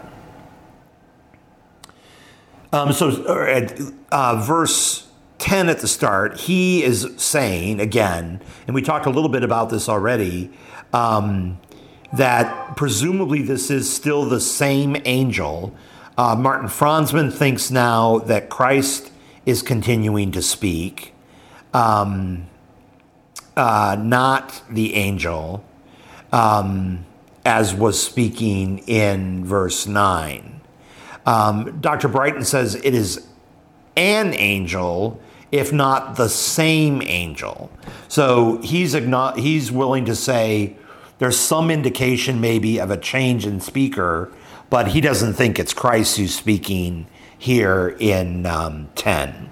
Um, so at uh, verse ten at the start, he is saying again, and we talked a little bit about this already, um, that presumably this is still the same angel. Uh, Martin Franzman thinks now that Christ is continuing to speak, um, uh, not the angel, um, as was speaking in verse nine. Um, Doctor Brighton says it is an angel, if not the same angel. So he's igno- he's willing to say there's some indication maybe of a change in speaker, but he doesn't think it's Christ who's speaking here in um, ten.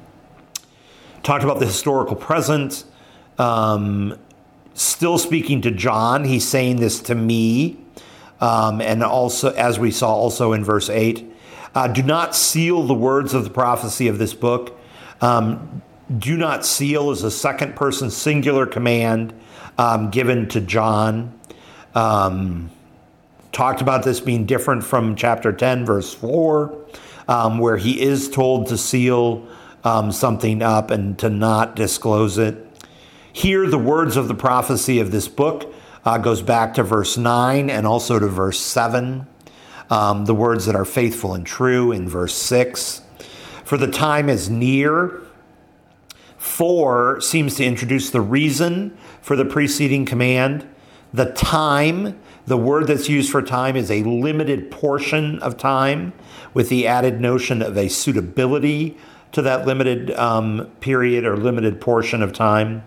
Talked about the historical present. Um, still speaking to John, he's saying this to me. Um, and also, as we saw also in verse eight, uh, do not seal the words of the prophecy of this book. Um, do not seal is a second person singular command um, given to John. Um, talked about this being different from chapter ten, verse four, um, where he is told to seal um, something up and to not disclose it. Here, the words of the prophecy of this book Uh, goes back to verse nine and also to verse seven. Um, the words that are faithful and true in verse six. For the time is near. Four seems to introduce the reason for the preceding command. The time, the word that's used for time is a limited portion of time with the added notion of a suitability to that limited um, period or limited portion of time.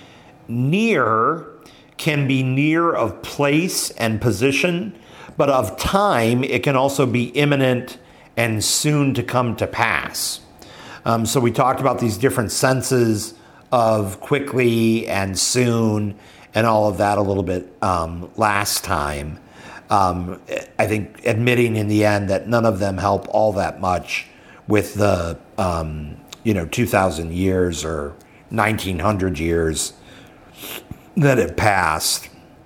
Near can be near of place and position, but of time, it can also be imminent and soon to come to pass. Um, so we talked about these different senses of quickly and soon and all of that a little bit um, last time. Um, I think admitting in the end that none of them help all that much with the, um, you know, two thousand years or nineteen hundred years that have passed.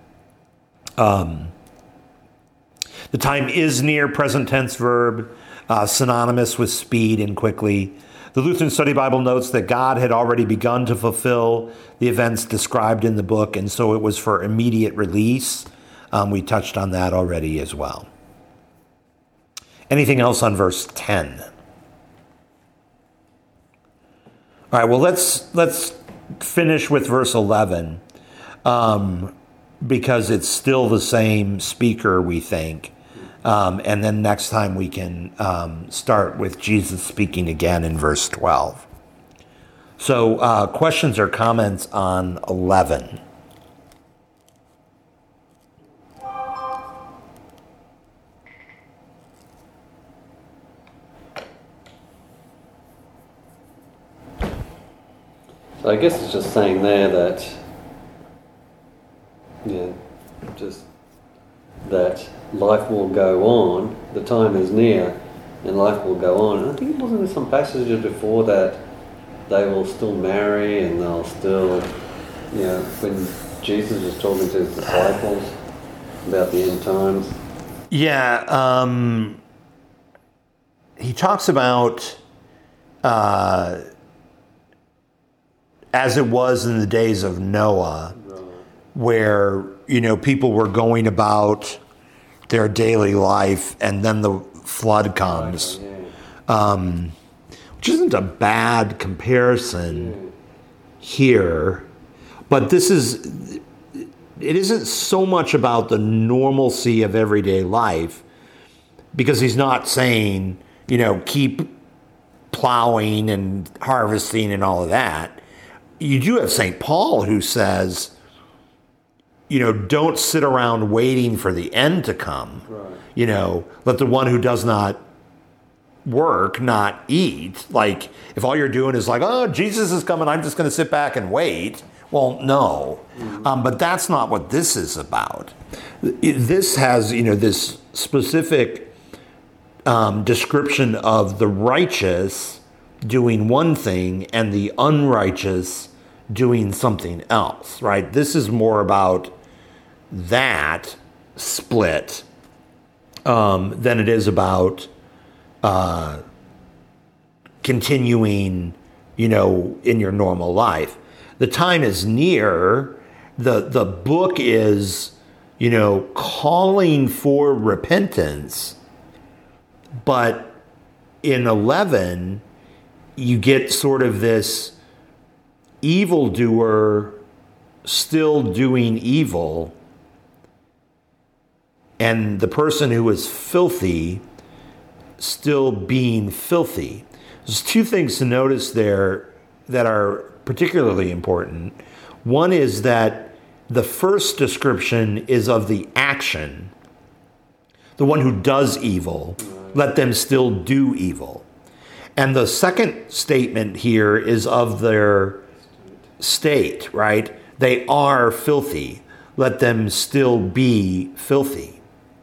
Um, the time is near, present tense verb, uh, synonymous with speed and quickly. The Lutheran Study Bible notes that God had already begun to fulfill the events described in the book, and so it was for immediate release. Um, we touched on that already as well. Anything else on verse ten? All right, well, let's let's finish with verse eleven. um, because it's still the same speaker, we think. Um, and then next time we can um, start with Jesus speaking again in verse twelve. So uh, questions or comments on eleven? So I guess it's just saying there that, yeah, just that life will go on, the time is near, and life will go on. And I think wasn't there some passages before that they will still marry and they'll still, you know, when Jesus was talking to his disciples about the end times. Yeah, um, he talks about uh, as it was in the days of Noah, right, where, you know, people were going about their daily life and then the flood comes. Right, yeah. um, which isn't a bad comparison yeah. here, but this is, it isn't so much about the normalcy of everyday life, because he's not saying, you know, keep plowing and harvesting and all of that. You do have Saint Paul who says, you know, don't sit around waiting for the end to come. Right. You know, let the one who does not work not eat. Like, if all you're doing is like, oh, Jesus is coming, I'm just going to sit back and wait. Well, no. Mm-hmm. Um, but that's not what this is about. This has, you know, this specific um, description of the righteous doing one thing and the unrighteous doing something else, right? This is more about that split um, than it is about uh, continuing, you know, in your normal life. The time is near. The the book is, you know, calling for repentance. But in eleven, you get sort of this evildoer still doing evil, and the person who is filthy still being filthy. There's two things to notice there that are particularly important. One is that the first description is of the action. The one who does evil, let them still do evil. And the second statement here is of their state, right? They are filthy. Let them still be filthy.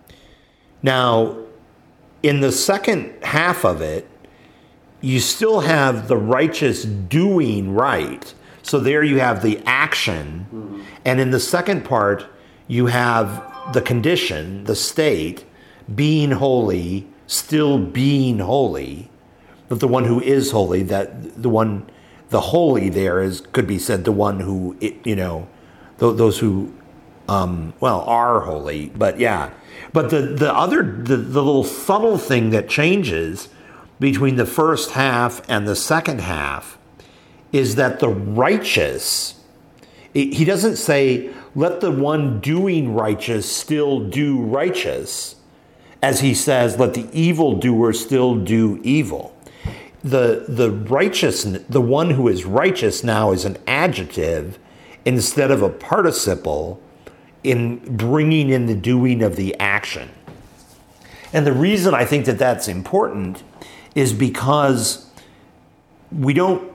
Now, in the second half of it, you still have the righteous doing right. So there you have the action. Mm-hmm. And in the second part, you have the condition, the state, being holy, still being holy. But the one who is holy, that the one, the holy there is, could be said, the one who, you know, those who, um, well, are holy. But yeah. But the, the other, the, the little subtle thing that changes between the first half and the second half is that the righteous, he doesn't say, let the one doing righteous still do righteous, as he says, let the evildoer still do evil. The, the righteous, the one who is righteous now is an adjective instead of a participle in bringing in the doing of the action. And the reason I think that that's important is because we don't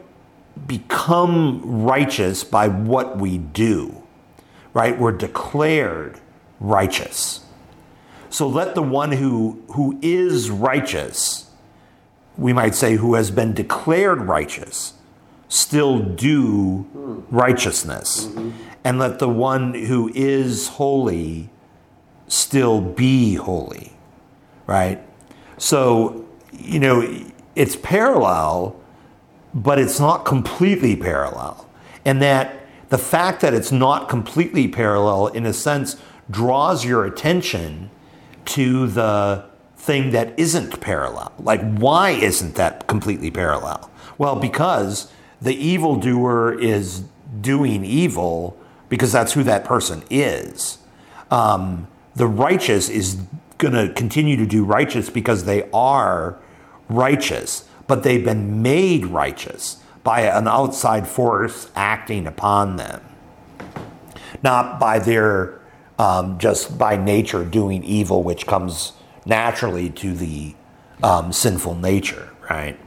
become righteous by what we do, right? We're declared righteous. So let the one who, who is righteous, we might say who has been declared righteous, still do righteousness. Mm-hmm. And let the one who is holy still be holy, right? So, you know, it's parallel, but it's not completely parallel. And that the fact that it's not completely parallel, in a sense, draws your attention to the thing that isn't parallel. Like, why isn't that completely parallel? Well, because the evildoer is doing evil, because that's who that person is. Um, the righteous is going to continue to do righteous because they are righteous, but they've been made righteous by an outside force acting upon them, not by their um, just by nature doing evil, which comes naturally to the um, sinful nature, right?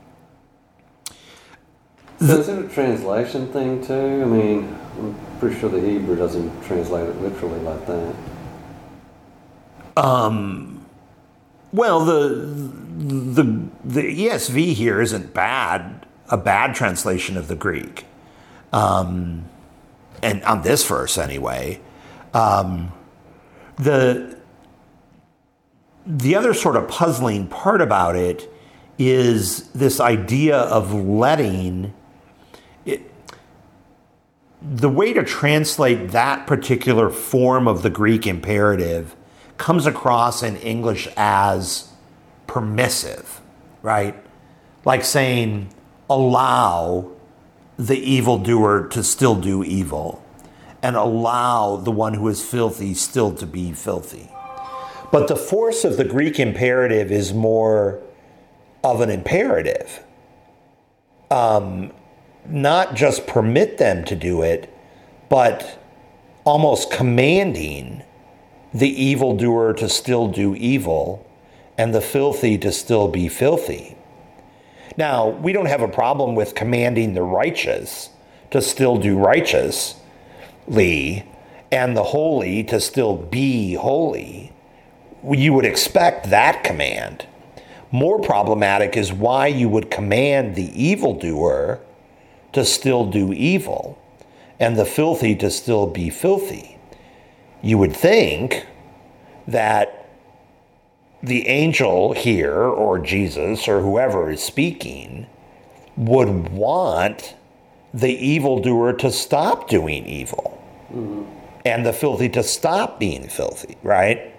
So is it a translation thing too? I mean, I'm pretty sure the Hebrew doesn't translate it literally like that. Um, well, the the the E S V here isn't bad, a bad translation of the Greek, um, and on this verse anyway. Um, the the other sort of puzzling part about it is this idea of letting it. The way to translate that particular form of the Greek imperative comes across in English as permissive, right? Like saying, allow the evildoer to still do evil, and allow the one who is filthy still to be filthy. But the force of the Greek imperative is more of an imperative. Um, not just permit them to do it, but almost commanding the evildoer to still do evil and the filthy to still be filthy. Now, we don't have a problem with commanding the righteous to still do righteously and the holy to still be holy. You would expect that command. More problematic is why you would command the evildoer to still do evil and the filthy to still be filthy. You would think that the angel here, or Jesus, or whoever is speaking, would want the evildoer to stop doing evil, mm-hmm. and the filthy to stop being filthy, right?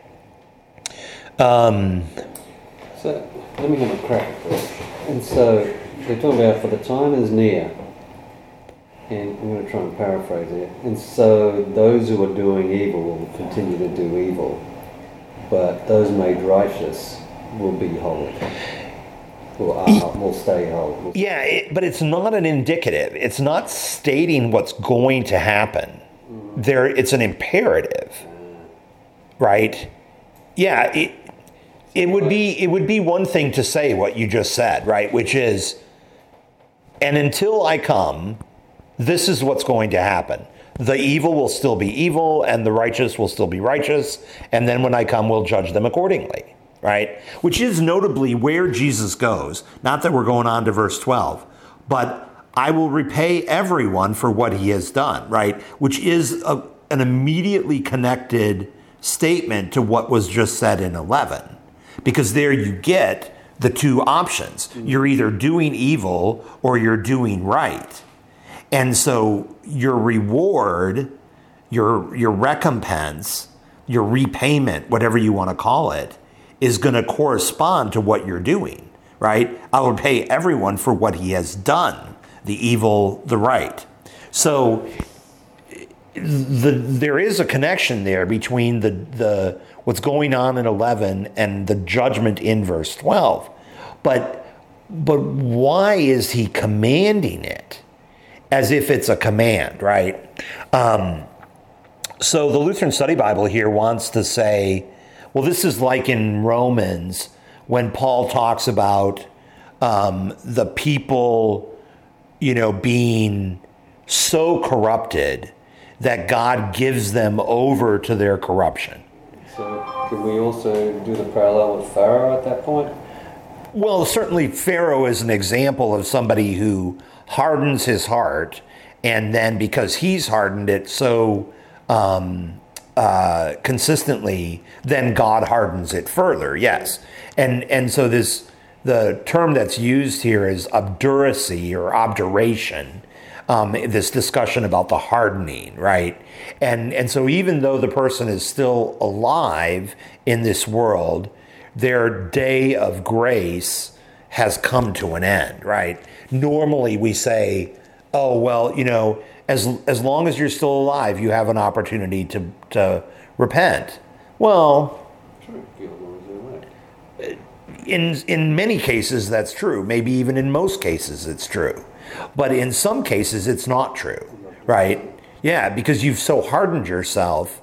Um, so, let me have a crack at this. And so, they're talking about, for the time is near, and I'm going to try and paraphrase it. And so, those who are doing evil will continue to do evil, but those made righteous will be holy. Will, uh, will stay holy. Yeah, it, but it's not an indicative. It's not stating what's going to happen. Mm. There, it's an imperative, right? Yeah, it it would be it would be one thing to say what you just said, right? Which is, and until I come, this is what's going to happen. The evil will still be evil, and the righteous will still be righteous, and then when I come, we'll judge them accordingly, right? Which is notably where Jesus goes. Not that we're going on to verse twelve, but I will repay everyone for what he has done, right? Which is a, an immediately connected statement to what was just said in eleven. Because there you get the two options. You're either doing evil or you're doing right. And so your reward, your your recompense, your repayment, whatever you want to call it, is going to correspond to what you're doing, right? I will pay everyone for what he has done, the evil, the right. So the, there is a connection there between the, the what's going on in eleven and the judgment in verse twelve. But but why is he commanding it? As if it's a command, right? Um, so the Lutheran Study Bible here wants to say, well, this is like in Romans when Paul talks about um, the people, you know, being so corrupted that God gives them over to their corruption. So can we also do the parallel with Pharaoh at that point? Well, certainly Pharaoh is an example of somebody who hardens his heart, and then because he's hardened it so um, uh, consistently, then God hardens it further. Yes, and and so this the term that's used here is obduracy or obduration. Um, this discussion about the hardening, right? And and so even though the person is still alive in this world, their day of grace has come to an end, right? Normally we say oh, well, you know, as as long as you're still alive, you have an opportunity to to repent. Well, in in many cases that's true. Maybe even in most cases it's true. But in some cases it's not true, right? Yeah, because you've so hardened yourself.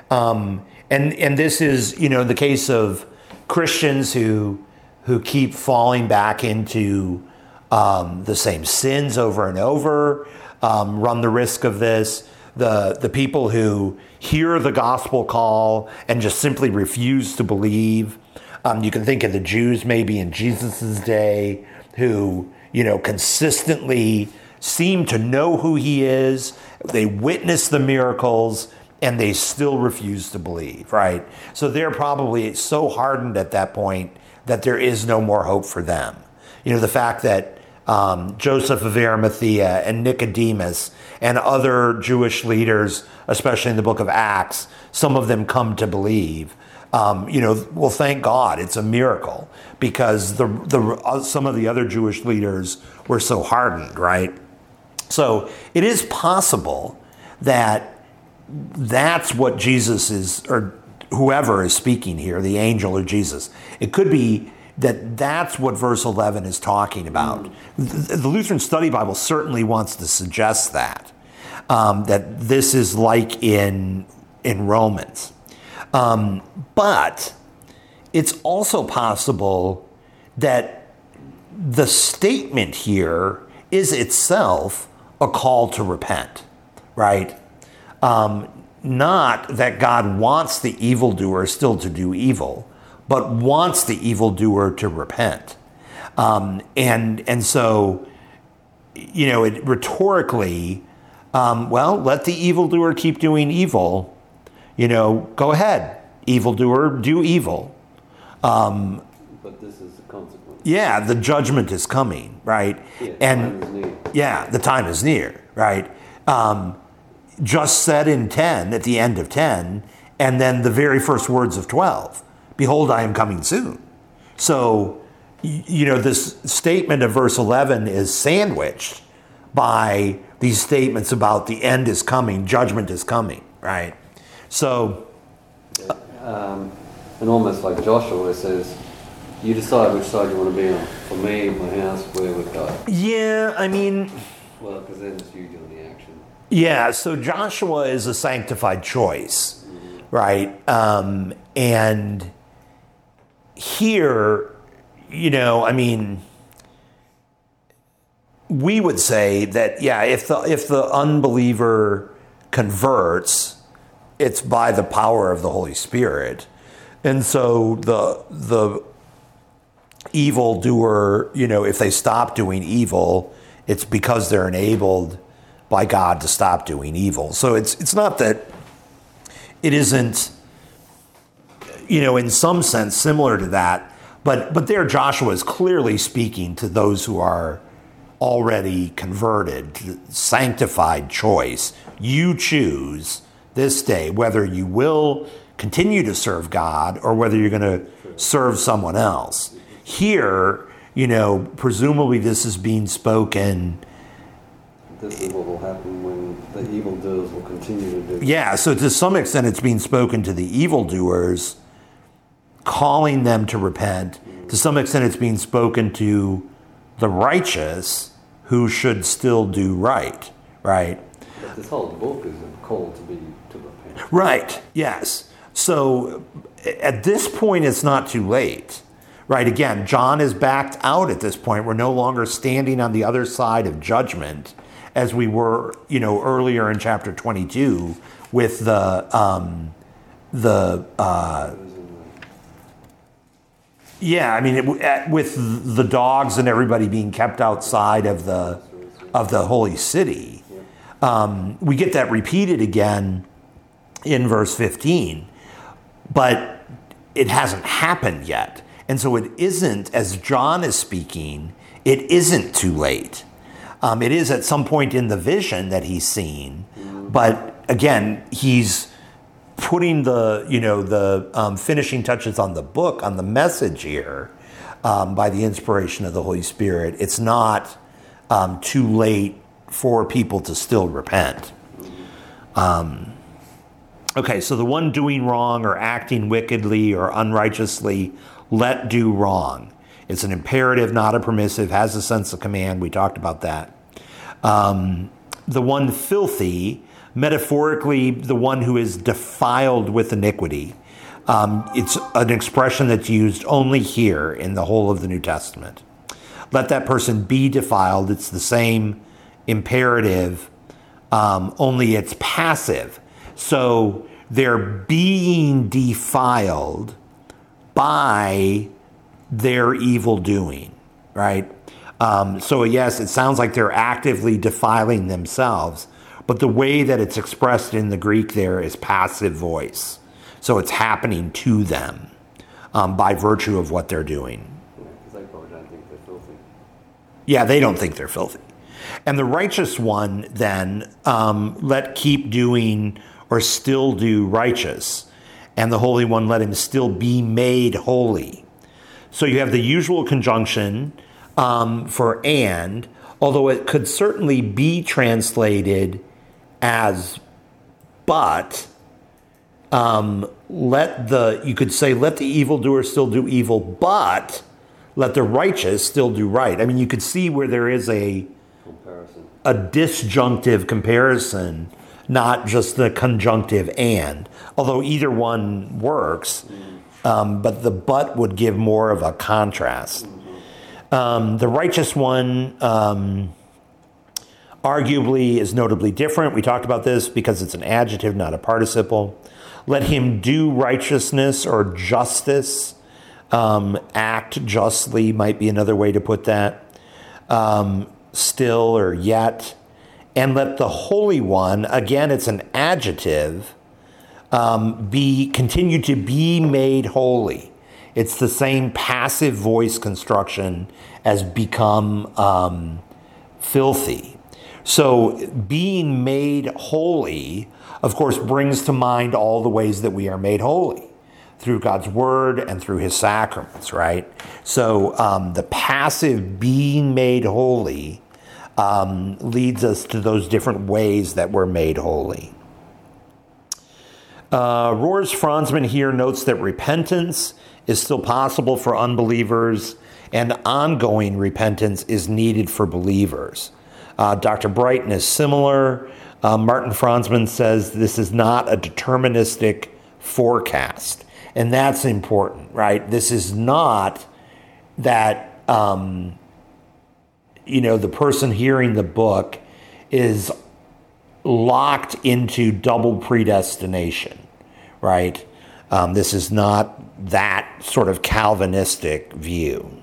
Um, and and this is, you know, the case of Christians who who keep falling back into um, the same sins over and over, um, run the risk of this. The the people who hear the gospel call and just simply refuse to believe. Um, you can think of the Jews maybe in Jesus's day who, you know, consistently seem to know who he is. They witness the miracles and they still refuse to believe, right? So they're probably so hardened at that point that there is no more hope for them. You know, the fact that um, Joseph of Arimathea and Nicodemus and other Jewish leaders, especially in the book of Acts, some of them come to believe. Um, you know, well, thank God, it's a miracle because the the uh, some of the other Jewish leaders were so hardened, right? So it is possible that that's what Jesus is, or whoever is speaking here, the angel or Jesus. It could be that that's what verse eleven is talking about. The, the Lutheran Study Bible certainly wants to suggest that, um, that this is like in in Romans. Um, but it's also possible that the statement here is itself a call to repent, right? Um, not that God wants the evildoer still to do evil, but wants the evildoer to repent. Um, and and so, you know, it rhetorically, um, well, let the evildoer keep doing evil. You know, go ahead, evildoer, do evil. Um, but this is the consequence. Yeah, the judgment is coming, right? Yeah, and time is near. Yeah, the time is near, right? Um, just said in ten, at the end of ten, and then the very first words of twelve, behold, I am coming soon. So, you know, this statement of verse eleven is sandwiched by these statements about the end is coming, judgment is coming, right? So, um, and almost like Joshua, it says, you decide which side you want to be on. For me, my house, where with God. Yeah, I mean... Well, because then it's you doing the action. Yeah, so Joshua is a sanctified choice, mm-hmm. right? Um, and here, you know, I mean, we would say that, yeah, if the if the unbeliever converts, it's by the power of the Holy Spirit. And so the the evildoer, you know, if they stop doing evil, it's because they're enabled by God to stop doing evil. So it's it's not that it isn't, you know, in some sense similar to that, but but there Joshua is clearly speaking to those who are already converted, sanctified choice. You choose this day whether you will continue to serve God or whether you're going to serve someone else. Here, you know, presumably this is being spoken. This is what will happen when the evildoers will continue to do. Yeah, so to some extent it's being spoken to the evildoers, calling them to repent. Mm-hmm. To some extent it's being spoken to the righteous who should still do right, right? But this whole book is a call to be to repent. Right, yes. So at this point it's not too late. Right, again, John is backed out at this point. We're no longer standing on the other side of judgment as we were, you know, earlier in chapter twenty-two with the um, the uh, yeah, I mean, it, with the dogs and everybody being kept outside of the of the holy city. Um, we get that repeated again in verse fifteen, but it hasn't happened yet. And so it isn't, as John is speaking, it isn't too late. Um, it is at some point in the vision that he's seen. But again, he's putting the, you know, the um, finishing touches on the book, on the message here, um, by the inspiration of the Holy Spirit. It's not um, too late for people to still repent. Um, okay, so the one doing wrong or acting wickedly or unrighteously, let do wrong. It's an imperative, not a permissive, has a sense of command. We talked about that. Um, the one filthy, metaphorically, the one who is defiled with iniquity. Um, it's an expression that's used only here in the whole of the New Testament. Let that person be defiled. It's the same imperative, um, only it's passive. So they're being defiled by their evil doing, right? Um, so yes, it sounds like they're actively defiling themselves, but the way that it's expressed in the Greek there is passive voice. So it's happening to them um, by virtue of what they're doing. Yeah, because they probably don't think they're filthy. Yeah, they don't think they're filthy. And the righteous one then, um, let keep doing or still do righteous. And the Holy One, let him still be made holy. So you have the usual conjunction um, for and, although it could certainly be translated as but. Um, let the, you could say, let the evildoer still do evil, but let the righteous still do right. I mean, you could see where there is a comparison, a disjunctive comparison, not just the conjunctive and, although either one works, mm. um, but the but would give more of a contrast. Mm-hmm. Um, the righteous one, um, arguably is notably different. We talked about this because it's an adjective, not a participle. Let him do righteousness or justice. Um, act justly might be another way to put that. Um, still or yet. And let the Holy One, again, it's an adjective, um, be continue to be made holy. It's the same passive voice construction as become um, filthy. So being made holy, of course, brings to mind all the ways that we are made holy through God's word and through his sacraments, right? So um, the passive being made holy um, leads us to those different ways that we're made holy. Uh, Roars Franzmann here notes that repentance is still possible for unbelievers and ongoing repentance is needed for believers. Uh, Doctor Brighton is similar. Uh, Martin Franzmann says this is not a deterministic forecast. And that's important, right? This is not that, um, you know, the person hearing the book is locked into double predestination, right? Um, this is not that sort of Calvinistic view.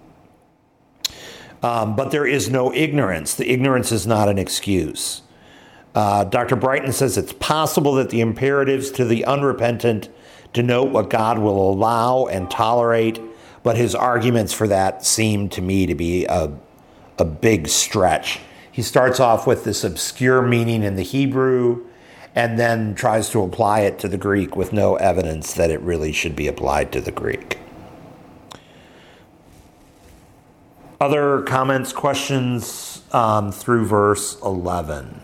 Um, but there is no ignorance. The ignorance is not an excuse. Uh, Doctor Brighton says it's possible that the imperatives to the unrepentant denote what God will allow and tolerate, but his arguments for that seem to me to be a, a big stretch. He starts off with this obscure meaning in the Hebrew and then tries to apply it to the Greek with no evidence that it really should be applied to the Greek. Other comments, questions um, through verse eleven?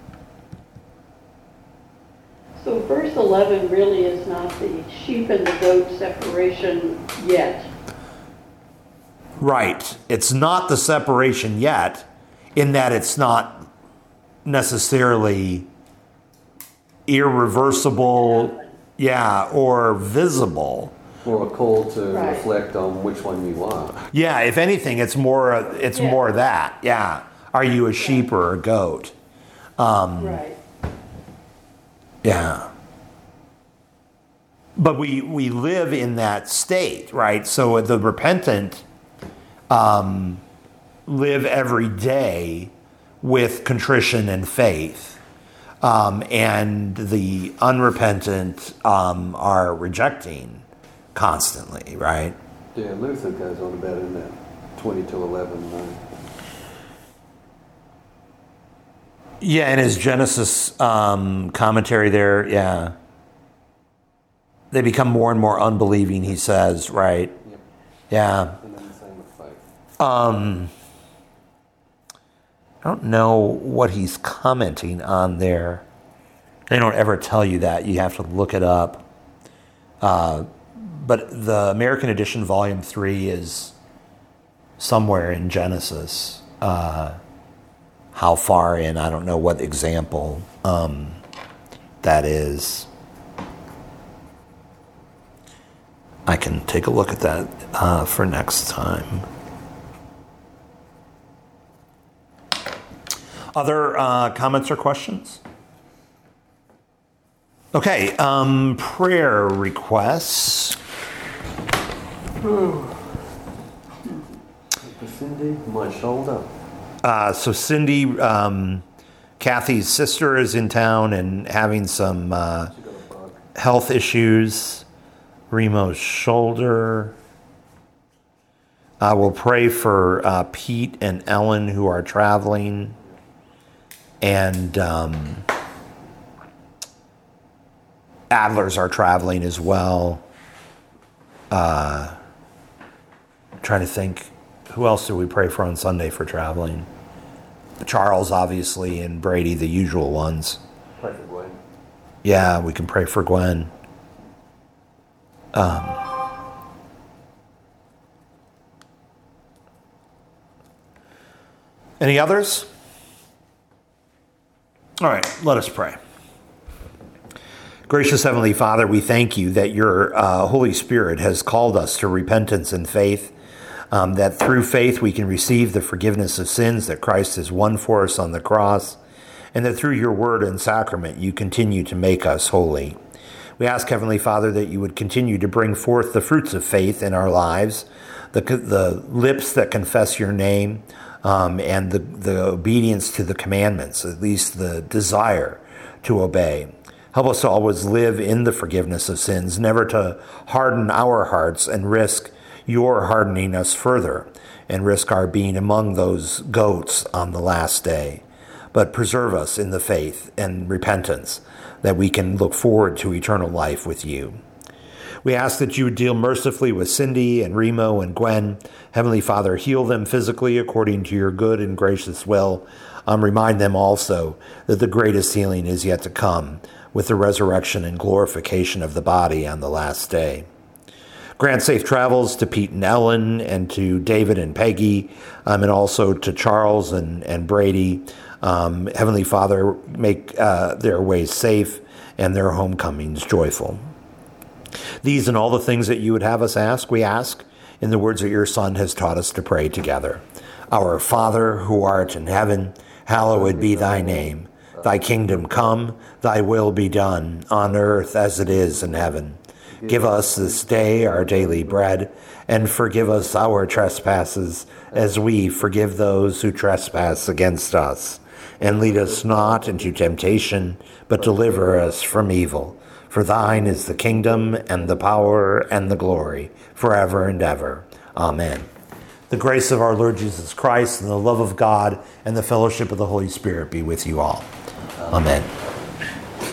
So verse eleven really is not the sheep and the goat separation yet. Right. It's not the separation yet, in that it's not necessarily irreversible, yeah, or visible. Or a call to Right. reflect on which one you are. Yeah, if anything, it's more it's Yeah. more that. Yeah. Are you a sheep or a goat? Um, Right. Yeah. But we, we live in that state, right? So the repentant um, live every day with contrition and faith. Um, and the unrepentant um, are rejecting constantly, right? Yeah, Luther goes on about it in that twenty-two eleven. Uh, Yeah, in his Genesis um, commentary there, yeah. They become more and more unbelieving, he says, right? Yep. Yeah. And then the same with faith. Um, I don't know what he's commenting on there. They don't ever tell you that. You have to look it up. Uh, but the American Edition Volume three is somewhere in Genesis. Uh, how far in, I don't know what example um, that is. I can take a look at that uh, for next time. Other uh, comments or questions? Okay, um, prayer requests. Cindy, my shoulder. Uh, so Cindy, um, Kathy's sister, is in town and having some uh, health issues. Remo's shoulder. Uh, we'll pray for uh, Pete and Ellen, who are traveling. And um, Adlers are traveling as well. Uh, trying to think, who else do we pray for on Sunday for traveling? Charles, obviously, and Brady, the usual ones. Pray for Gwen. Yeah, we can pray for Gwen. Um, any others? All right, let us pray. Gracious Heavenly Father, we thank you that your uh, Holy Spirit has called us to repentance and faith, um, that through faith we can receive the forgiveness of sins that Christ has won for us on the cross, and that through your word and sacrament you continue to make us holy. We ask, Heavenly Father, that you would continue to bring forth the fruits of faith in our lives, the, the lips that confess your name, um, and the, the obedience to the commandments, at least the desire to obey. Help us to always live in the forgiveness of sins, never to harden our hearts and risk your hardening us further, and risk our being among those goats on the last day. But preserve us in the faith and repentance, that we can look forward to eternal life with you. We ask that you would deal mercifully with Cindy and Remo and Gwen. Heavenly Father, heal them physically according to your good and gracious will. Um, remind them also that the greatest healing is yet to come with the resurrection and glorification of the body on the last day. Grant safe travels to Pete and Ellen and to David and Peggy, um, and also to Charles and, and Brady. Um, Heavenly Father, make uh, their ways safe and their homecomings joyful. These and all the things that you would have us ask, we ask in the words that your Son has taught us to pray together. Our Father, who art in heaven, hallowed be thy name. Thy kingdom come, thy will be done, on earth as it is in heaven. Give us this day our daily bread, and forgive us our trespasses, as we forgive those who trespass against us. And lead us not into temptation, but deliver us from evil. For thine is the kingdom, and the power, and the glory, forever and ever. Amen. The grace of our Lord Jesus Christ, and the love of God, and the fellowship of the Holy Spirit be with you all. Amen.